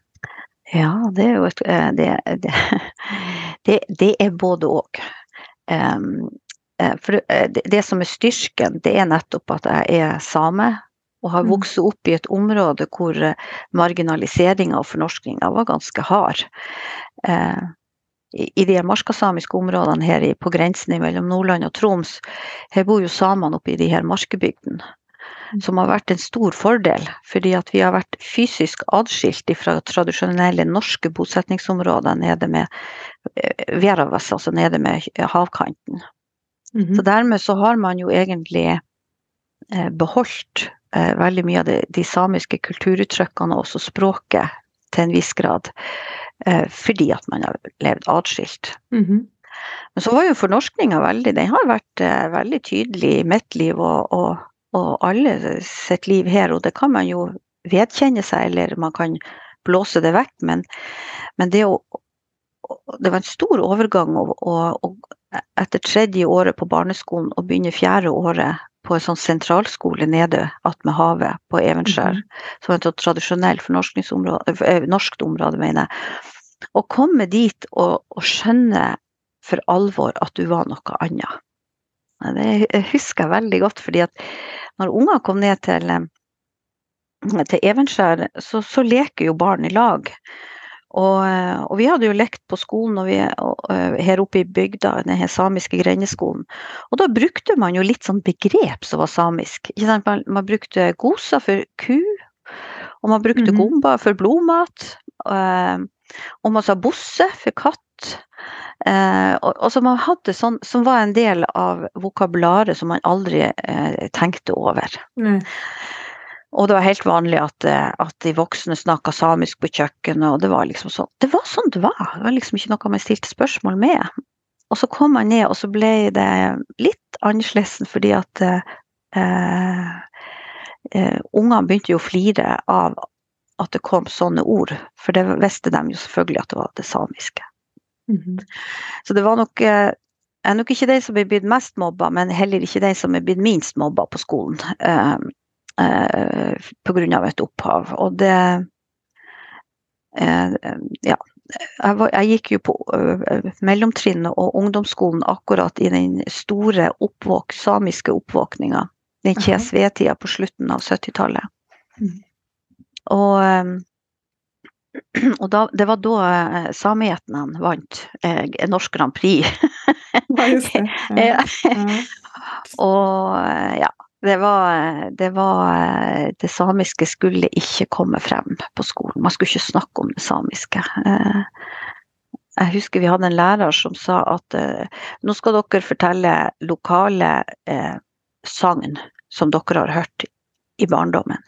Ja, det är jo et, det, det, det, det er både og. Um, for det, det som er styrken, det er nettopp at jeg er same, og har vokst opp i et område hvor marginaliseringen og fornorskningen var ganske hard. Uh, I de marskasamiske områdene her i, på grensen mellom Nordland og Troms, her bor jo samene oppe i de her marskebygdene, som har vært en stor fordel, fordi at vi har vært fysisk adskilt fra tradisjonelle norske bosetningsområder nede med Veravas, altså nede med havkanten. Mm-hmm. Så dermed så har man jo egentlig eh, beholdt eh, veldig mye av de, de samiske kulturuttrykkene og også språket til en viss grad, eh, fordi at man har levd adskilt. Mm-hmm. Men så var jo fornorskningen veldig, den har vært eh, veldig tydelig i mitt liv og, og og alle sitt liv her, og det kan man jo vedkjenne seg, eller man kan blåse det vekk, men, men det, å, det var en stor overgang og, og, og etter tredje året på barneskolen og begynne fjerde året på en sånn sentralskole nede at med havet på Evenskjær, mm-hmm. som er et tradisjonelt fornorskningsområde, norskt område, mener jeg, og komme dit og, og skjønne for alvor at du var noe annet. Det husker jeg veldig godt, fordi at når unger kom ned til, til Evenskjær, så, så leker jo barn i lag. Og, og vi hadde jo lekt på skolen og vi, og, her oppe i bygda, denne samiske grendeskolen. Og da brukte man jo litt sånn begrep som var samisk. Ikke sant? Man, man brukte gosa for ku, og man brukte mm-hmm. gomba for blodmat, og, og man sa bosse for katt. Eh, og, og som man hadde sånn, som var en del av vokabularet som man aldri eh, tenkte over. Mm. Og det var helt vanlig at, at de voksne snakket samisk på kjøkkenet, og det var liksom sånn, det var sånn det var. Det var liksom ikke noe man stilte spørsmål med. Og så kom man ned, og så ble det litt annerledes, fordi at eh, eh, ungene begynte jo å flire av at det kom sånne ord, for det visste de jo selvfølgelig at det var det samiske. Mm-hmm. Så det var nok, jeg er nok ikke de som er blitt mest mobba, men heller ikke de som er blitt minst mobba på skolen, eh, eh, på grunn av et opphav. Og det, eh, ja, jeg, var, jeg gikk jo på uh, mellomtrinnet og ungdomsskolen akkurat i den store oppvåk, samiske oppvåkningen, den K S V-tida på slutten av syttitallet. Mm. Og Og da, det var da eh, sameetnene vant eh, Norsk Grand Prix. Ja, just det. Ja. Ja. Og ja, det var, det var, det samiske skulle ikke komme frem på skolen. Man skulle ikke snakke om det samiske. Eh, jeg husker vi hadde en lærer som sa at eh, nå skal dere fortelle lokale eh, sagn som dere har hørt i barndommen.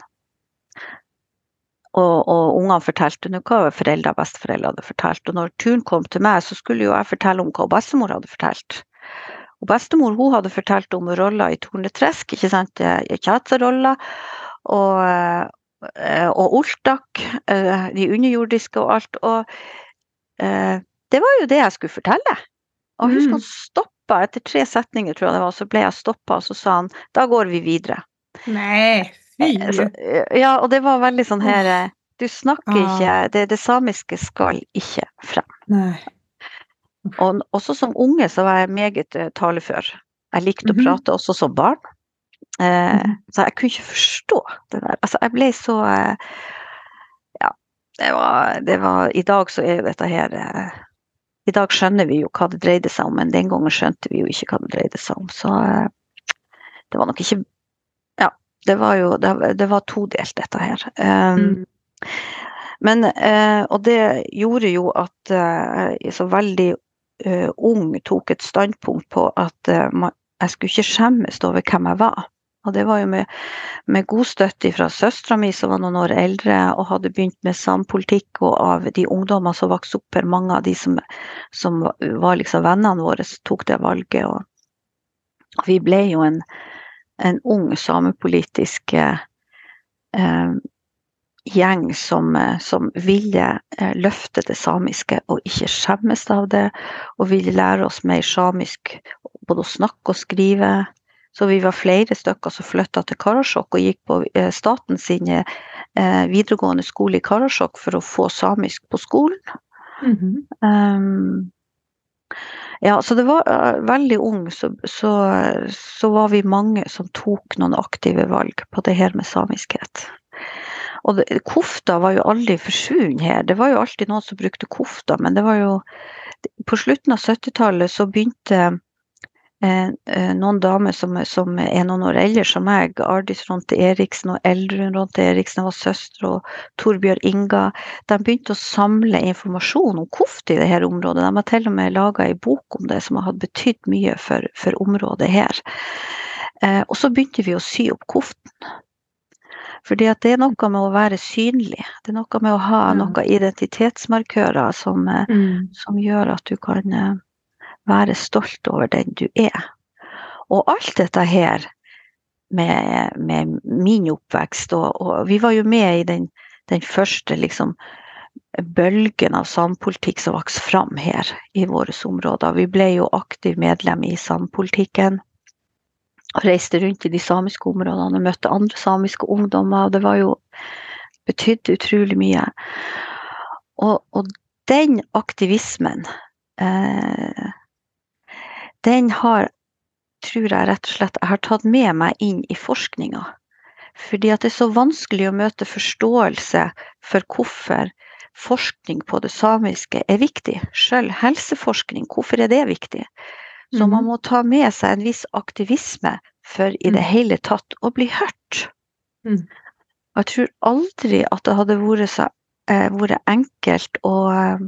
Og, og ungene fortalte noe hva foreldre og besteforeldre hadde fortalt. Og når turen kom til meg, så skulle jo jeg fortelle om hva bestemor hadde fortalt. Og bestemor, hun hadde fortalt om roller i Tornetresk, ikke sant? Kjatseroller, og, og Oltak, de underjordiske og alt. Og det var jo det jeg skulle fortelle. Og husk han stoppet, etter tre setninger tror jeg det var, så ble jeg stoppet, og så sa han, da går vi videre. Nei, Så, ja, og det var veldig sånn her, du snakker ah. ikke, det, det samiske skal ikke frem. Nei. Og også som unge så var jeg meget uh, talefør. Jeg likte mm-hmm. å prate også som barn. Uh, mm-hmm. Så jeg kunne ikke forstå det der. Altså, jeg ble så, uh, ja, det var, det var, i dag så er jo dette her, uh, i dag skjønner vi jo hva det dreide seg om, men den gangen skjønte vi jo ikke hva det dreide seg om. Så uh, det var nok ikke Det var jo, det, det var todelt dette her. Um, mm. Men, uh, og det gjorde jo at uh, jeg så veldig uh, ung tok et standpunkt på at uh, man, jeg skulle ikke skjemmes over hvem jeg var. Og det var jo med, med god støtte fra søstra mi, som var noen år eldre, og hadde begynt med sampolitikk, og av de ungdommer som vokste opp her, mange av de som, som var liksom vennene våre, tok det valget. Og vi ble jo en, en ung samepolitisk eh, gjeng som, som ville eh, løfte det samiske, og ikke skjemmes av det, og ville lære oss mer samisk, både å snakke og skrive. Så vi var flere stykker som flyttet til Karasjok og gikk på eh, statens sine eh, videregående skole i Karasjok for å få samisk på skolen. Mhm. Um, ja, så det var uh, veldig ung, så, så, så var vi mange som tok noen aktive valg på det her med samiskhet. Og det, kofta var jo aldri forsvunnet her. Det var jo alltid noen som brukte kofta, men det var jo på slutten av syttitallet så begynte Eh, eh, noen damer som, som er noen år eldre som meg, Ardis Ronte Eriksen og Eldrun Ronte Eriksen, var søstre, og Torbjørn Inga, de begynte å samle informasjon om koft i det her området. De har til og med laget en bok om det, som har betydd mye for, for området her. Eh, og så begynte vi å sy opp koften. Fordi at det er noe med å være synlig. Det er noe med å ha Ja. noen identitetsmarkører som, eh, Mm. som gjør at du kan eh, være stolt over den du er. Og alt dette her med, med min oppvekst, og, og vi var jo med i den, den første liksom, bølgen av samepolitikk som vokste fram her i våre områder. Vi ble jo aktiv medlem i samepolitikken, og reiste rundt i de samiske områdene og møtte andre samiske ungdommer, og det var jo betydde utrolig mye. Og, og den aktivismen eh, den har, tror jeg rett og slett, jeg har tatt med meg inn i forskninga. Fordi at det er så vanskelig å møte forståelse for hvorfor forskning på det samiske er viktig. Selv helseforskning, hvorfor er det viktig? Så Mhm. man må ta med seg en viss aktivisme for i det Mm. hele hele tatt å bli hørt. Mm. Og jeg tror aldri at det hadde vært, så, eh, vært enkelt å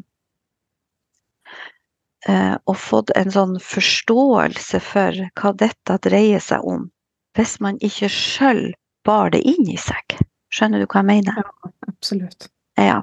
Uh, og fått en sånn forståelse for hva dette dreier seg om, hvis man ikke selv bar det inn i seg. Skjønner du hva jeg mener? Ja, absolutt. Ja.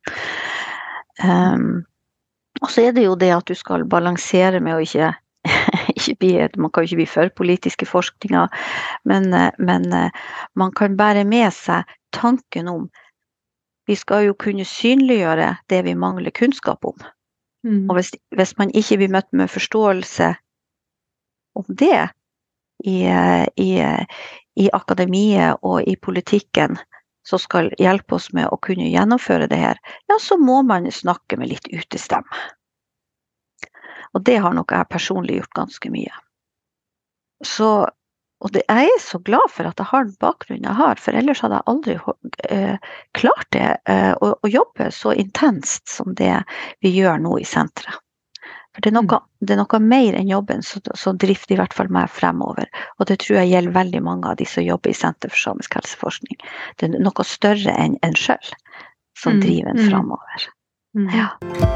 Um, og så er det jo det at du skal balansere med å ikke, ikke bli, man kan jo ikke bli for politiske forskninger, men, men man kan bære med seg tanken om, vi skal jo kunne synliggjøre det vi mangler kunnskap om. Mm. Og hvis, hvis man ikke blir møtt med forståelse om det i, i, i akademiet og i politikken, som skal hjelpe oss med å kunne gjennomføre det her, ja, så må man snakke med litt utestemme. Og det har nok jeg personlig gjort ganske mye. Så, og det, jeg er så glad for at jeg har den bakgrunnen jeg har, for ellers hadde jeg aldri eh, klart det, eh, å, å jobbe så intenst som det vi gjør nå i senteret. For det er noe, mm. det er noe mer enn jobben som, som drifter i hvert fall meg fremover. Og det tror jeg gjelder veldig mange av de som jobber i Senter for samisk helseforskning. Det er noe større enn en selv som mm. driver en fremover. Mm. Ja.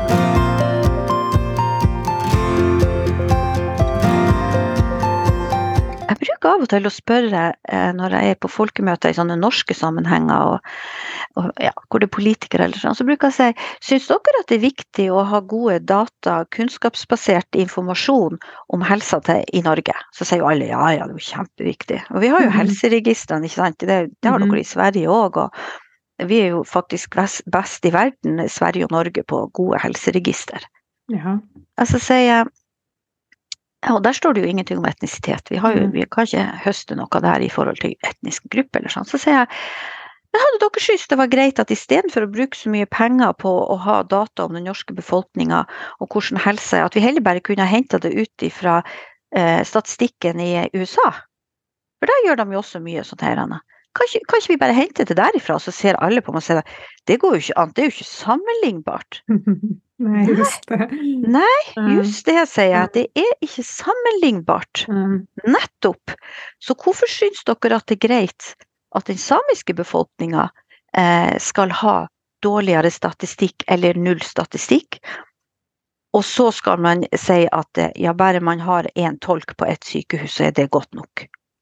Jeg bruker av og til å spørre eh, når jeg er på folkemøter i sånne norske sammenhenger, og, og, ja, hvor det er politikere eller sånn, så bruker jeg å si, synes dere at det er viktig å ha gode data, kunnskapsbasert informasjon om helsa til, i Norge? Så sier jo alle, ja, ja, det er jo kjempeviktig. Og vi har jo mm-hmm. helseregistrene, ikke sant? Det, det har mm-hmm. dere i Sverige også, og vi er jo faktisk best, best i verden, Sverige og Norge, på gode helseregister. Ja. Altså sier jeg, ja, og der står det jo ingenting om etnisitet. Vi, har jo, vi kan ikke høste noe der i forhold til etnisk gruppe eller sånn. Så sier jeg, men hadde dere synes det var greit at i stedet for å bruke så mye penger på å ha data om den norske befolkningen og hvordan helse er, at vi heller bare kunne ha hentet det ut fra eh, statistikken i U S A? For der gjør de jo også mye sånn her, Anna. Kan ikke, kan ikke vi bare hente det derifra, så ser alle på meg og sier, det går jo ikke an, det er jo ikke sammenlignbart. Nei, just det. Nei, just det sier jeg, det er ikke sammenlignbart. Mm. Nettopp. Så hvorfor synes dere at det er greit at den samiske befolkningen eh, skal ha dårligere statistikk eller null statistikk, og så skal man si at ja, bare man har en tolk på et sykehus, så er det godt nok.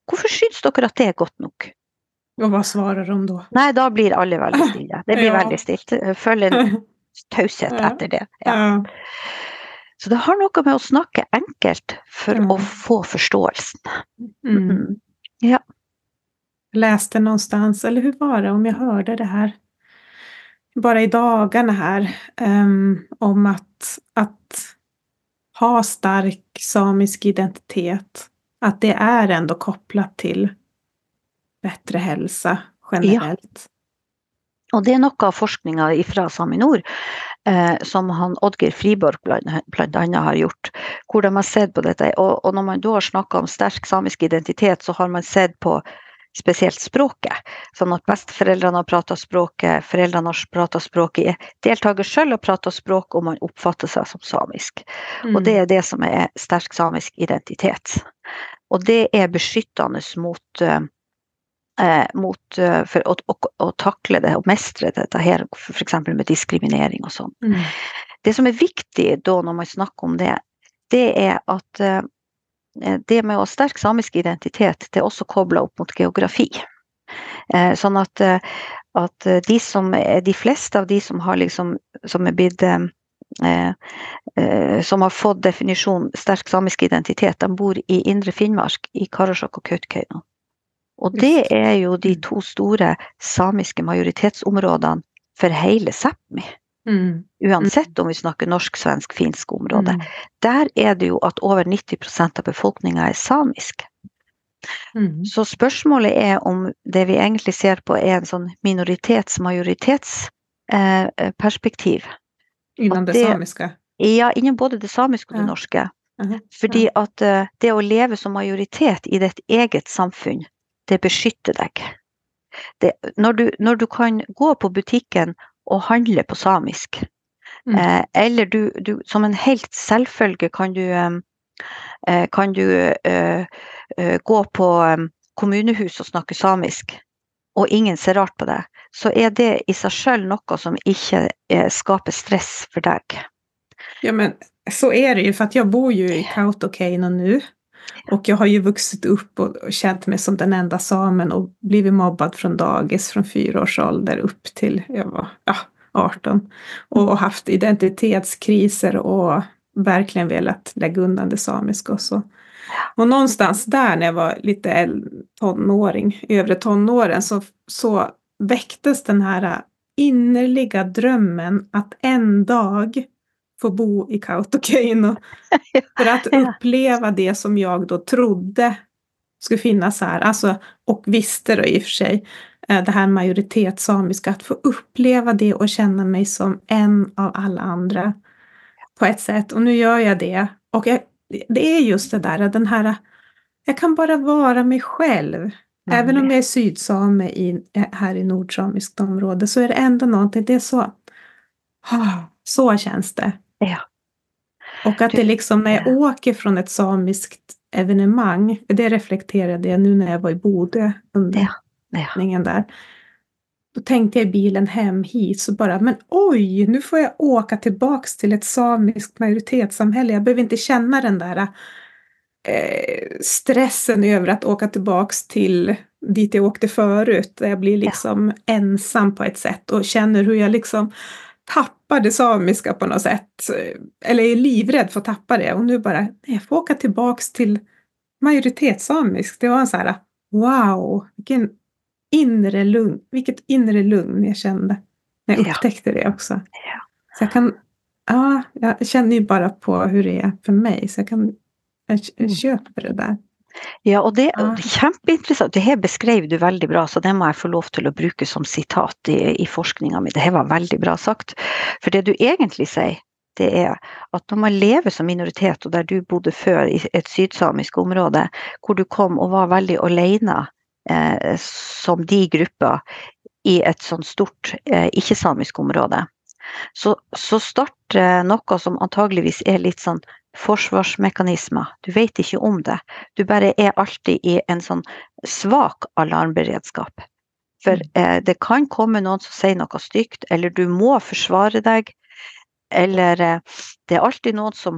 hvorfor syns dere at det er godt nok? Og hva svarer de da? Nei, da blir alle veldig stille. Det blir Ja. veldig stilt. Føler en taushet Ja. etter det. Ja. Ja. Så det har noe med å snakke enkelt for Ja. å få forståelsen. Mm. Mm. Ja. Jag läste någonstans, eller hur var det om jag hörde det här bara i dagarna här, um, om att, att ha stark samisk identitet, att det är ändå kopplat till bättre hälsa generellt. Ja. Og det er noe av forskningen fra Saminor, eh, som han Oddgeir Friborg blant, blant annet har gjort, hvor de har sett på dette. Og, og når man da har snakket om sterk samisk identitet, så har man sett på spesielt språket. Sånn at besteforeldrene har pratet språket, foreldrene har pratet språket, deltaker selv har pratet språk, og man oppfatter seg som samisk. Mm. Og det er det som er sterk samisk identitet. Og det er beskyttende mot eh, Eh, mot, uh, for å, å, å takle det og mestre dette her, for eksempel med diskriminering og sånn. Mm. Det som er viktig da når man snakker om det, det er at uh, det med å ha sterk samisk identitet, det er også koblet opp mot geografi. Uh, sånn at, uh, at de som er, de fleste av de som har liksom, som er blitt uh, uh, som har fått definisjon sterk samisk identitet, de bor i Indre Finnmark, i Karasjok og Kautokeino. Og det er jo de to store samiske majoritetsområdene for hele Sápmi. Mm. Uansett om vi snakker norsk, svensk, finsk område. Mm. Der er det jo at over nitti prosent av befolkningen er samisk. Mm. Så spørsmålet er om det vi egentlig ser på er en sånn minoritets-majoritetsperspektiv. Eh, Innen det, det samiske? Ja, innen både det samiske og det ja. norske. Uh-huh. Fordi ja. at uh, det å leve som majoritet i ditt eget samfunn, det beskytter deg. Det, når, du, når du kan gå på butikken og handle på samisk, mm. eh, eller du, du, som en helt selvfølge kan du, eh, kan du eh, eh, gå på eh, kommunehus og snakke samisk, og ingen ser rart på det, så er det i seg selv noe som ikke eh, skaper stress for deg. Ja, men så är det ju, för att jag bor ju i Kautokeino nu. Och jag har ju vuxit upp och känt mig som den enda samen och blivit mobbad från dagis från fyra års ålder upp till jag var ja, arton. Och haft identitetskriser och verkligen velat lägga undan det samiska och så. Och någonstans där när jag var lite tonåring, övre tonåren, så, så väcktes den här innerliga drömmen att en dag få bo i Kautokeino för att uppleva det som jag då trodde skulle finnas här, alltså, och visste då i och för sig det här majoritetssamiska, att få uppleva det och känna mig som en av alla andra på ett sätt, och nu gör jag det, och jag, det är just det där, den här, jag kan bara vara mig själv. Mm. Även om jag är sydsame i, här i nordsamiskt område, så är det ändå någonting, det är så så känns det. Ja. Och att det liksom när jag ja. åker från ett samiskt evenemang, det reflekterade jag nu när jag var i Bodø under ja. Ja. där. Då tänkte jag i bilen hem hit så bara, men oj, nu får jag åka tillbaks till ett samiskt majoritetssamhälle. Jag behöver inte känna den där eh, stressen över att åka tillbaks till dit jag åkte förut. Där jag blir liksom ja. ensam på ett sätt och känner hur jag liksom tappar det samiska på något sätt. Eller är livrädd för att tappa det. Och nu bara, nej, jag får åka tillbaks till majoritetssamisk. Det var en så här, wow, vilken inre lugn, vilket inre lugn jag kände när jag upptäckte det också. Ja. Så jag kan, ja, jag känner ju bara på hur det är för mig. Så jag kan, jag, jag köper det där. Ja, og det er kjempeinteressant. Det her beskrev du veldig bra, så det må jeg få lov til å bruke som sitat i, i forskningen min. Det her var veldig bra sagt. For det du egentlig sier, det er at når man lever som minoritet, og der du bodde før i et sydsamisk område, hvor du kom og var veldig alene eh, som de grupper i et sånt stort eh, ikke-samisk område, så, så starter noe som antageligvis er litt sånn forsvarsmekanismer. Du vet ikke om det. Du bare er alltid i en sånn svak alarmberedskap. For eh, det kan komme noen som sier noe stygt, eller du må forsvare deg, eller eh, det er alltid noen som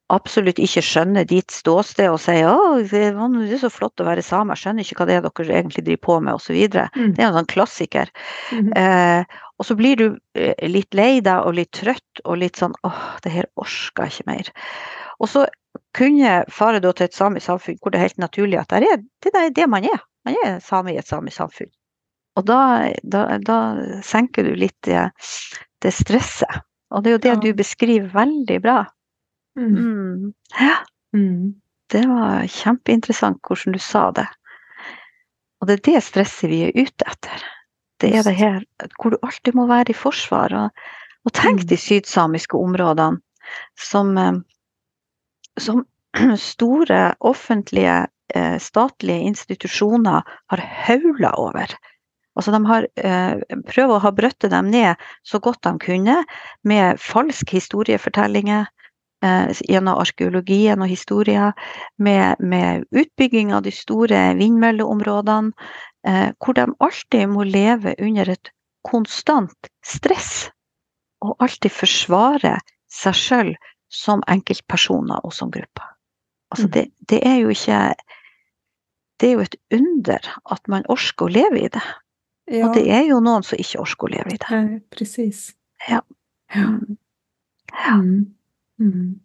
absolutt ikke skjønner ditt ståsted og sier «Å, det er så flott å være same, jeg skjønner ikke hva det er dere egentlig driver på med», og så videre. Mm. Det er en sånn klassiker. Mhm. Eh, og så blir du eh, litt lei deg og litt trøtt og litt sånn «Åh, det her orsker jeg ikke mer». Og så kunne fare da til et samisk samfunn hvor det er helt naturlig at det er det, er det man er. Man er same i et samisk samfunn. Og da, da, da senker du litt det, det stresset. Og det er jo det Ja. du beskriver veldig bra. Mm. Mm. Ja, Mm. det var kjempeinteressant hvordan du sa det. Og det er det stresset vi er ute etter. Det er Just. det her, hvor du alltid må være i forsvar. Og, og tenk Mm. de sydsamiske områdene som, eh, som store offentlige eh, statlige institusjoner har høvlet over. Altså de har eh, prøvd å ha brøttet dem ned så godt de kunne med falsk historiefortellinger eh, gjennom arkeologien og historien, med, med utbygging av de store vindmølleområdene, eh, hvor de alltid må leve under et konstant stress, og alltid forsvare seg selv som enkeltpersoner og som grupper. Altså Mm. det, det er jo ikke, det er jo et under at man orsker å leve i det. Ja. Og det er jo noen som ikke orsker å leve i det. Nej, precis. Ja. Ja. Mm. Mm. Mm.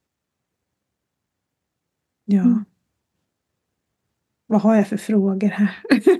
Ja. Mm. Vad har jag för frågor här?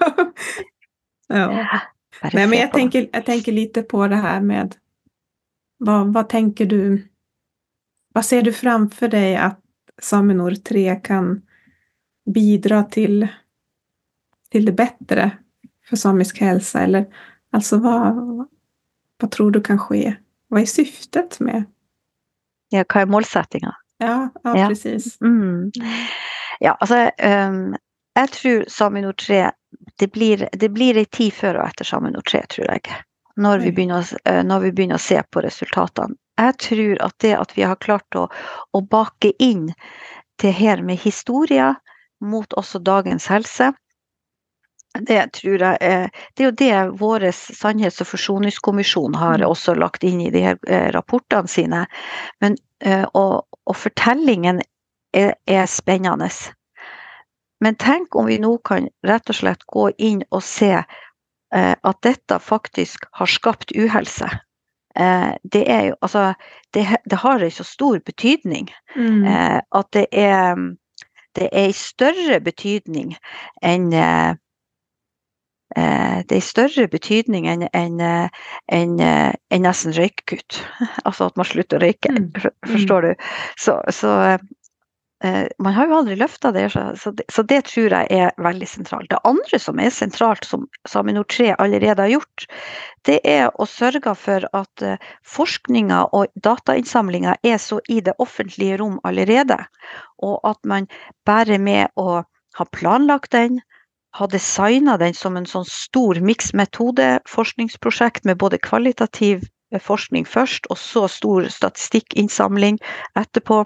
Ja. Bare Nej, men se jag på det. tänker, jag tänker lite på det här med vad, vad tänker du, vad ser du framför dig att Saminor tre kan bidra till, till det bättre för samisk hälsa? Eller alltså vad, vad tror du kan ske? Vad är syftet med? Ja, hva er målsettinga? Ja, ja, Ja. precis. Mm. Ja, altså, um, jeg tror Saminor tre, det blir, det blir en tid før og etter Saminor tre, tror jeg, når vi, Oi. begynner, å- eh, når vi begynner å se på resultatene. Jeg tror at det at vi har klart å, å bake inn det her med historie mot også dagens helse, det tror jeg er, det er jo det vår sannhets- og forsoningskommisjon har Mm. også lagt inn i de her eh, rapportene sine. Men, eh, og, og fortellingen er, er spennende. Men tenk om vi nå kan rett og slett gå inn og se eh, at dette faktisk har skapt uhelse. Eh, det er jo, altså, det, det har en så stor betydning Mm. eh, at det er, det er en større betydning enn eh, eh, det er en større betydning enn enn, eh, enn, eh, enn nesten røykekutt. Altså at man slutter å røyke, Mm. for- forstår du? Så, så eh, man har jo aldri løftet det, så, så det, så det tror jeg er veldig sentralt. Det andre som er sentralt, som Saminor tre allerede har gjort, det er å sørge for at eh, forskninga og datainnsamlinga er så i det offentlige rom allerede, og at man bare med å ha planlagt den, ha designet den som en sånn stor miksmetode-forskningsprosjekt med både kvalitativ eh, forskning først, og så stor statistikkinnsamling etterpå,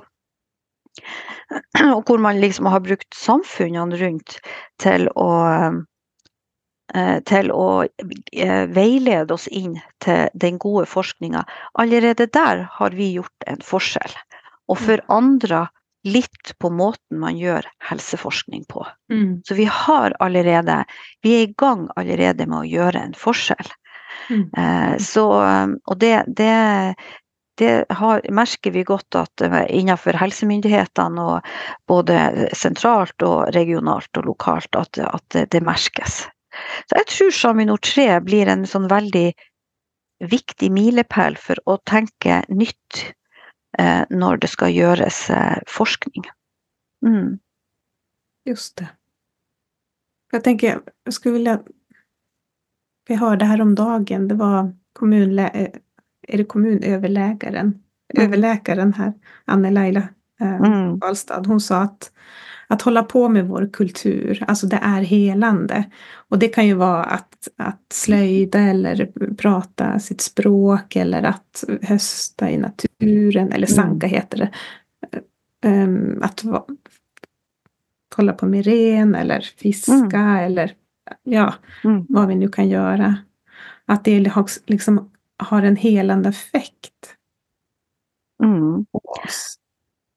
og hvor man liksom har brukt samfunnene rundt til å eh, til å eh, veilede oss inn til den gode forskninga. Allerede der har vi gjort en forskjell, og forandret litt på måten man gjør helseforskning på. Mm. Så vi har allerede, vi er i gang allerede med å gjøre en forskjell. Mm. Eh, så, og det, det, det har, merker vi godt at eh, innenfor helsemyndighetene, og både sentralt og regionalt og lokalt, at, at det, det merkes. Så jeg tror Saminor tre blir en sånn veldig viktig milepæl for å tenke nytt eh, når det skal gjøres eh, forskning. Mm. Just det. Jag tänker, jag skulle vilja, vi hörde här om dagen, det var kommunlä, är det kommunöverläkaren, Mm. överläkaren här, Anne-Laila eh, Mm. Karlstad, hon sa att att hålla på med vår kultur, alltså det är helande. Och det kan ju vara att, att slöjda eller prata sitt språk, eller att hösta i naturen, eller sanka heter det. Um, att va, kolla på med ren eller fiska, Mm. eller ja, Mm. vad vi nu kan göra. Att det liksom har en helande effekt Mm. på oss.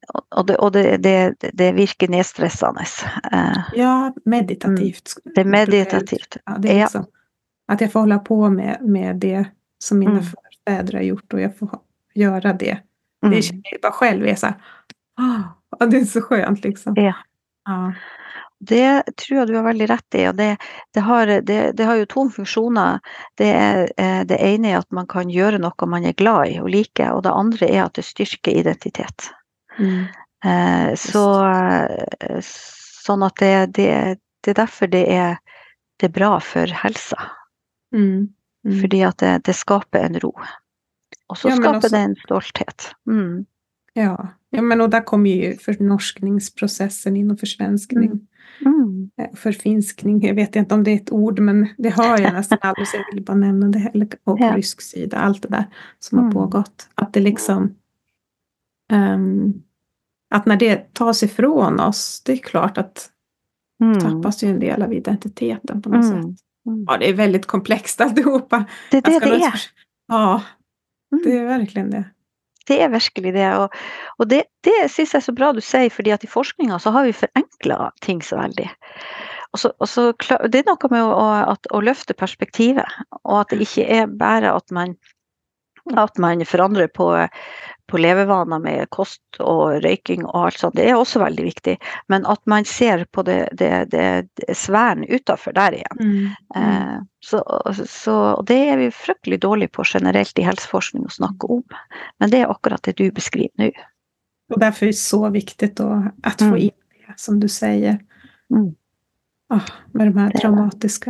og, det, og det, det, det virker nedstressende. Eh, Ja, meditativt. det är meditativt. Ja, det är liksom att jag får hålla på med, med det som mina Mm. förfäder har gjort och jag får göra det. Mm. Det känner jag bara själv är så här, ah, det är så skönt liksom. Ja. Ja. Det tror jeg du har veldig rett i, og det, det, har, det, det har jo to funksjoner. Det, er, eh, det ene er at man kan gjøre noe man er glad i og like, og det andre er at det styrker identitet. Mm. Eh, så, eh, sånn at det, det, det er derfor det er, det er bra for helsa. Mm. Mm. Fordi at det, det skaper en ro. Og så Ja, men skaper også- det en stolthet. Mm. Ja. Ja, men och där kommer ju förnorskningsprocessen in och försvenskning. Mm. Mm. Eh, Förfinskning, jag vet inte om det är ett ord, men det har jag nästan aldrig, så jag vill bara nämna det. Eller, och Ja. rysk sida, allt det där som har Mm. pågått. Att det liksom... ehm, att när det tas ifrån oss, det är klart att Mm. tappas ju en del av identiteten på något Mm. sätt. Mm. Ja, det är väldigt komplext alltihopa. Det är det Jag ska det nog- är. Ja, Mm. det är verkligen det. Det er virkelig det, og, og det, det synes jeg er så bra du sier, fordi at i forskningen så har vi forenklet ting så veldig. Og så, og så klar, det er noe med å, å, at, å løfte perspektivet, og at det ikke er bare at man, at man forandrer på, på levevaner med kost og røyking og alt sånt. Det er også veldig viktig, men at man ser på det, det, det, det sfæren utenfor der igjen. Mm. Mm. Eh, så, så, og det er vi fryktelig dårlig på generelt i helseforskning å snakke om. Men det er akkurat det du beskriver nu. Och därför är det så viktigt då att Mm. få in det, som du säger. Mm. Ah, med de här Det- traumatiska,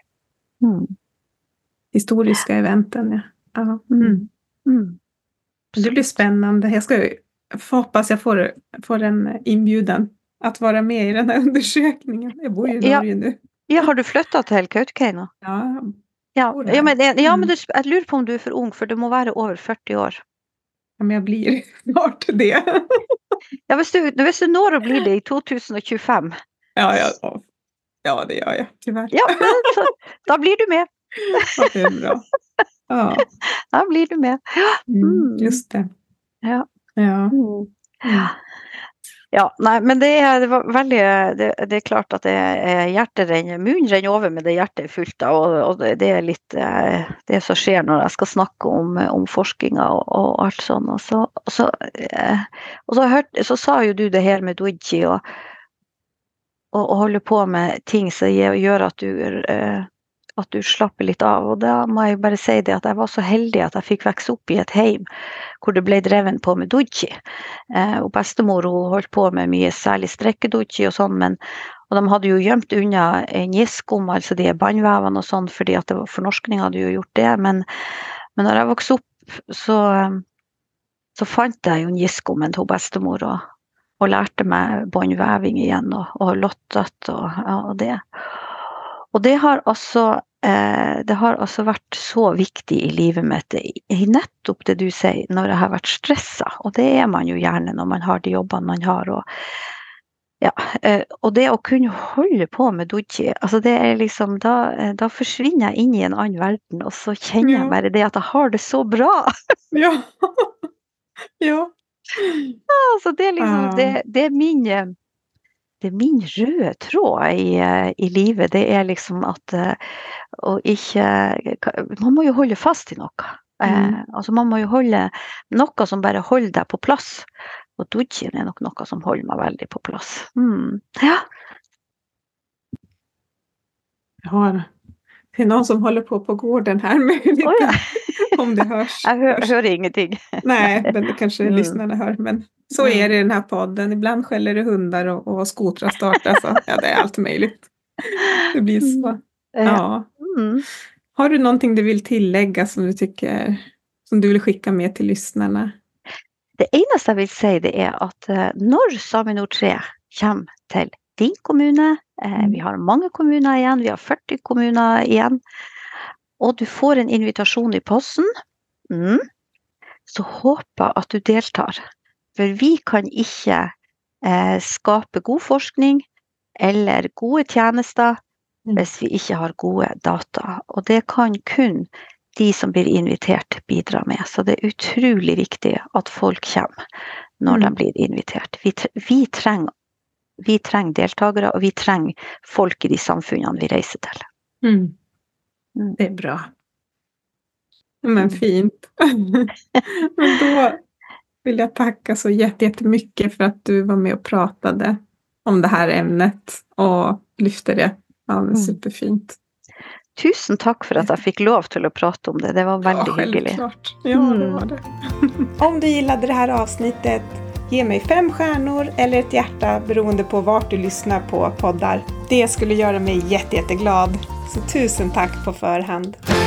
Mm. historiska eventen. Ja. Ja. Mm. Mm. Mm. Det blir spännande. Jag ska ju- får hoppas jag får, får en inbjudan att vara med i den här undersökningen. Jag bor ju i Ja. Norge nu. Ja, har du flyttet til Kautokeino? Ja, Ja, Hvor er ja, men, ja, Mm. men du, jeg lurer på om du er for ung, for du må være over førti år. men jag blir snart det. Ja, hvis du, hvis du når å bli det i to tusen og tjuefem, Ja, ja, ja. Ja, det gör jag tyvärr. ja, men, så, da blir du med. Ja, det är bra. Ja, Da blir du med. mm, Mm. just det. Ja. Ja. Mm. Mm. Ja, nei, men det er, det var veldig, det, det er klart at det er hjertet renner, munnen renner over med det hjertet er fullt av, og, og det, det er litt eh, det som skjer når jeg skal snakke om, om forskninga og, og alt sånn, og så, og så, eh, og så, hørt, så sa jo du det her med Dujji og, og, og holde på med ting som gjør gjør at du eh, at du slapper litt av, og da må jeg bare si det at jeg var så heldig at jeg fikk vokse opp i et heim hvor det ble dreven på med Dujji. Eh, og bestemor hun holdt på med mye særlig strekkedujji og sånn, men og de hadde jo gjemt unna en gjeskum, altså de bandvevene og sånn, fordi at det var fornorskning hadde jo gjort det, men, men når jeg vokste opp, så, så fant jeg jo en gjeskummen til bestemor, og, og lærte meg bandveving igjen, og, og lottet og, ja, og det. Og det har altså eh, det har altså vært så viktig i livet mitt, i nettopp det du sier, når jeg har vært stresset, og det er man jo gjerne når man har de jobbene man har, og, ja, eh, og det å kunne holde på med Dujji, altså det er liksom, da, eh, da forsvinner jeg inn i en annen verden, og så kjenner Ja. jeg bare det at jeg har det så bra. Ja. Ja. Altså det er liksom, Ja. det, det er min eh, det er min røde tråd i, eh, i livet, det er liksom at eh, å ikke, man må jo holde fast i noe. Eh, Mm. altså man må jo holde noe som bare holder deg på plass, og Dujjien er nok noe som holder meg veldig på plass. Mm. Ja. Jag har, det är någon som håller på på gården här med lite, Oj, ja. om det hörs. Jeg hø hører ingenting. Nej, men det kanske Mm. lyssnarna hör. Men så Mm. är det i den här podden. Ibland skäller det hundar och, och skotrar startar. Så, ja, det är allt möjligt. Det blir så. Ja. Ja. Mm. Har du någonting du vill tillägga som du tycker, som du vill skicka med till lyssnarna? Det eneste jeg vil si det er at eh, når SAMINOR tre kommer til din kommune, eh, Mm. vi har mange kommuner igjen, vi har førti kommuner igjen, og du får en invitasjon i posten, mm, så håper jeg at du deltar. For vi kan ikke eh, skape god forskning eller gode tjenester Mm. hvis vi ikke har gode data. Og det kan kun de som blir invitert bidra med. Så det er utrolig viktig at folk kommer. når Mm. de blir invitert. Vi, tre- vi, trenger, vi trenger deltakere, og vi trenger folk i de samfunnene vi reiser til. Mm. Mm. Det är bra. Men Mm. fint. Men då vill jag tacka så jätte- jättemycket för att du var med och pratade om det här ämnet och lyfte det. Ja, men Mm. superfint. Tusen takk for at jeg fikk lov til å prate om det. Det var veldig ja, hyggelig. Självklart. Ja, det var det. Om du gillade det här avsnittet, ge mig fem stjärnor eller ett hjärta beroende på vart du lyssnar på poddar. Det skulle göra mig jätte, jätteglad. Så tusen tack på förhand.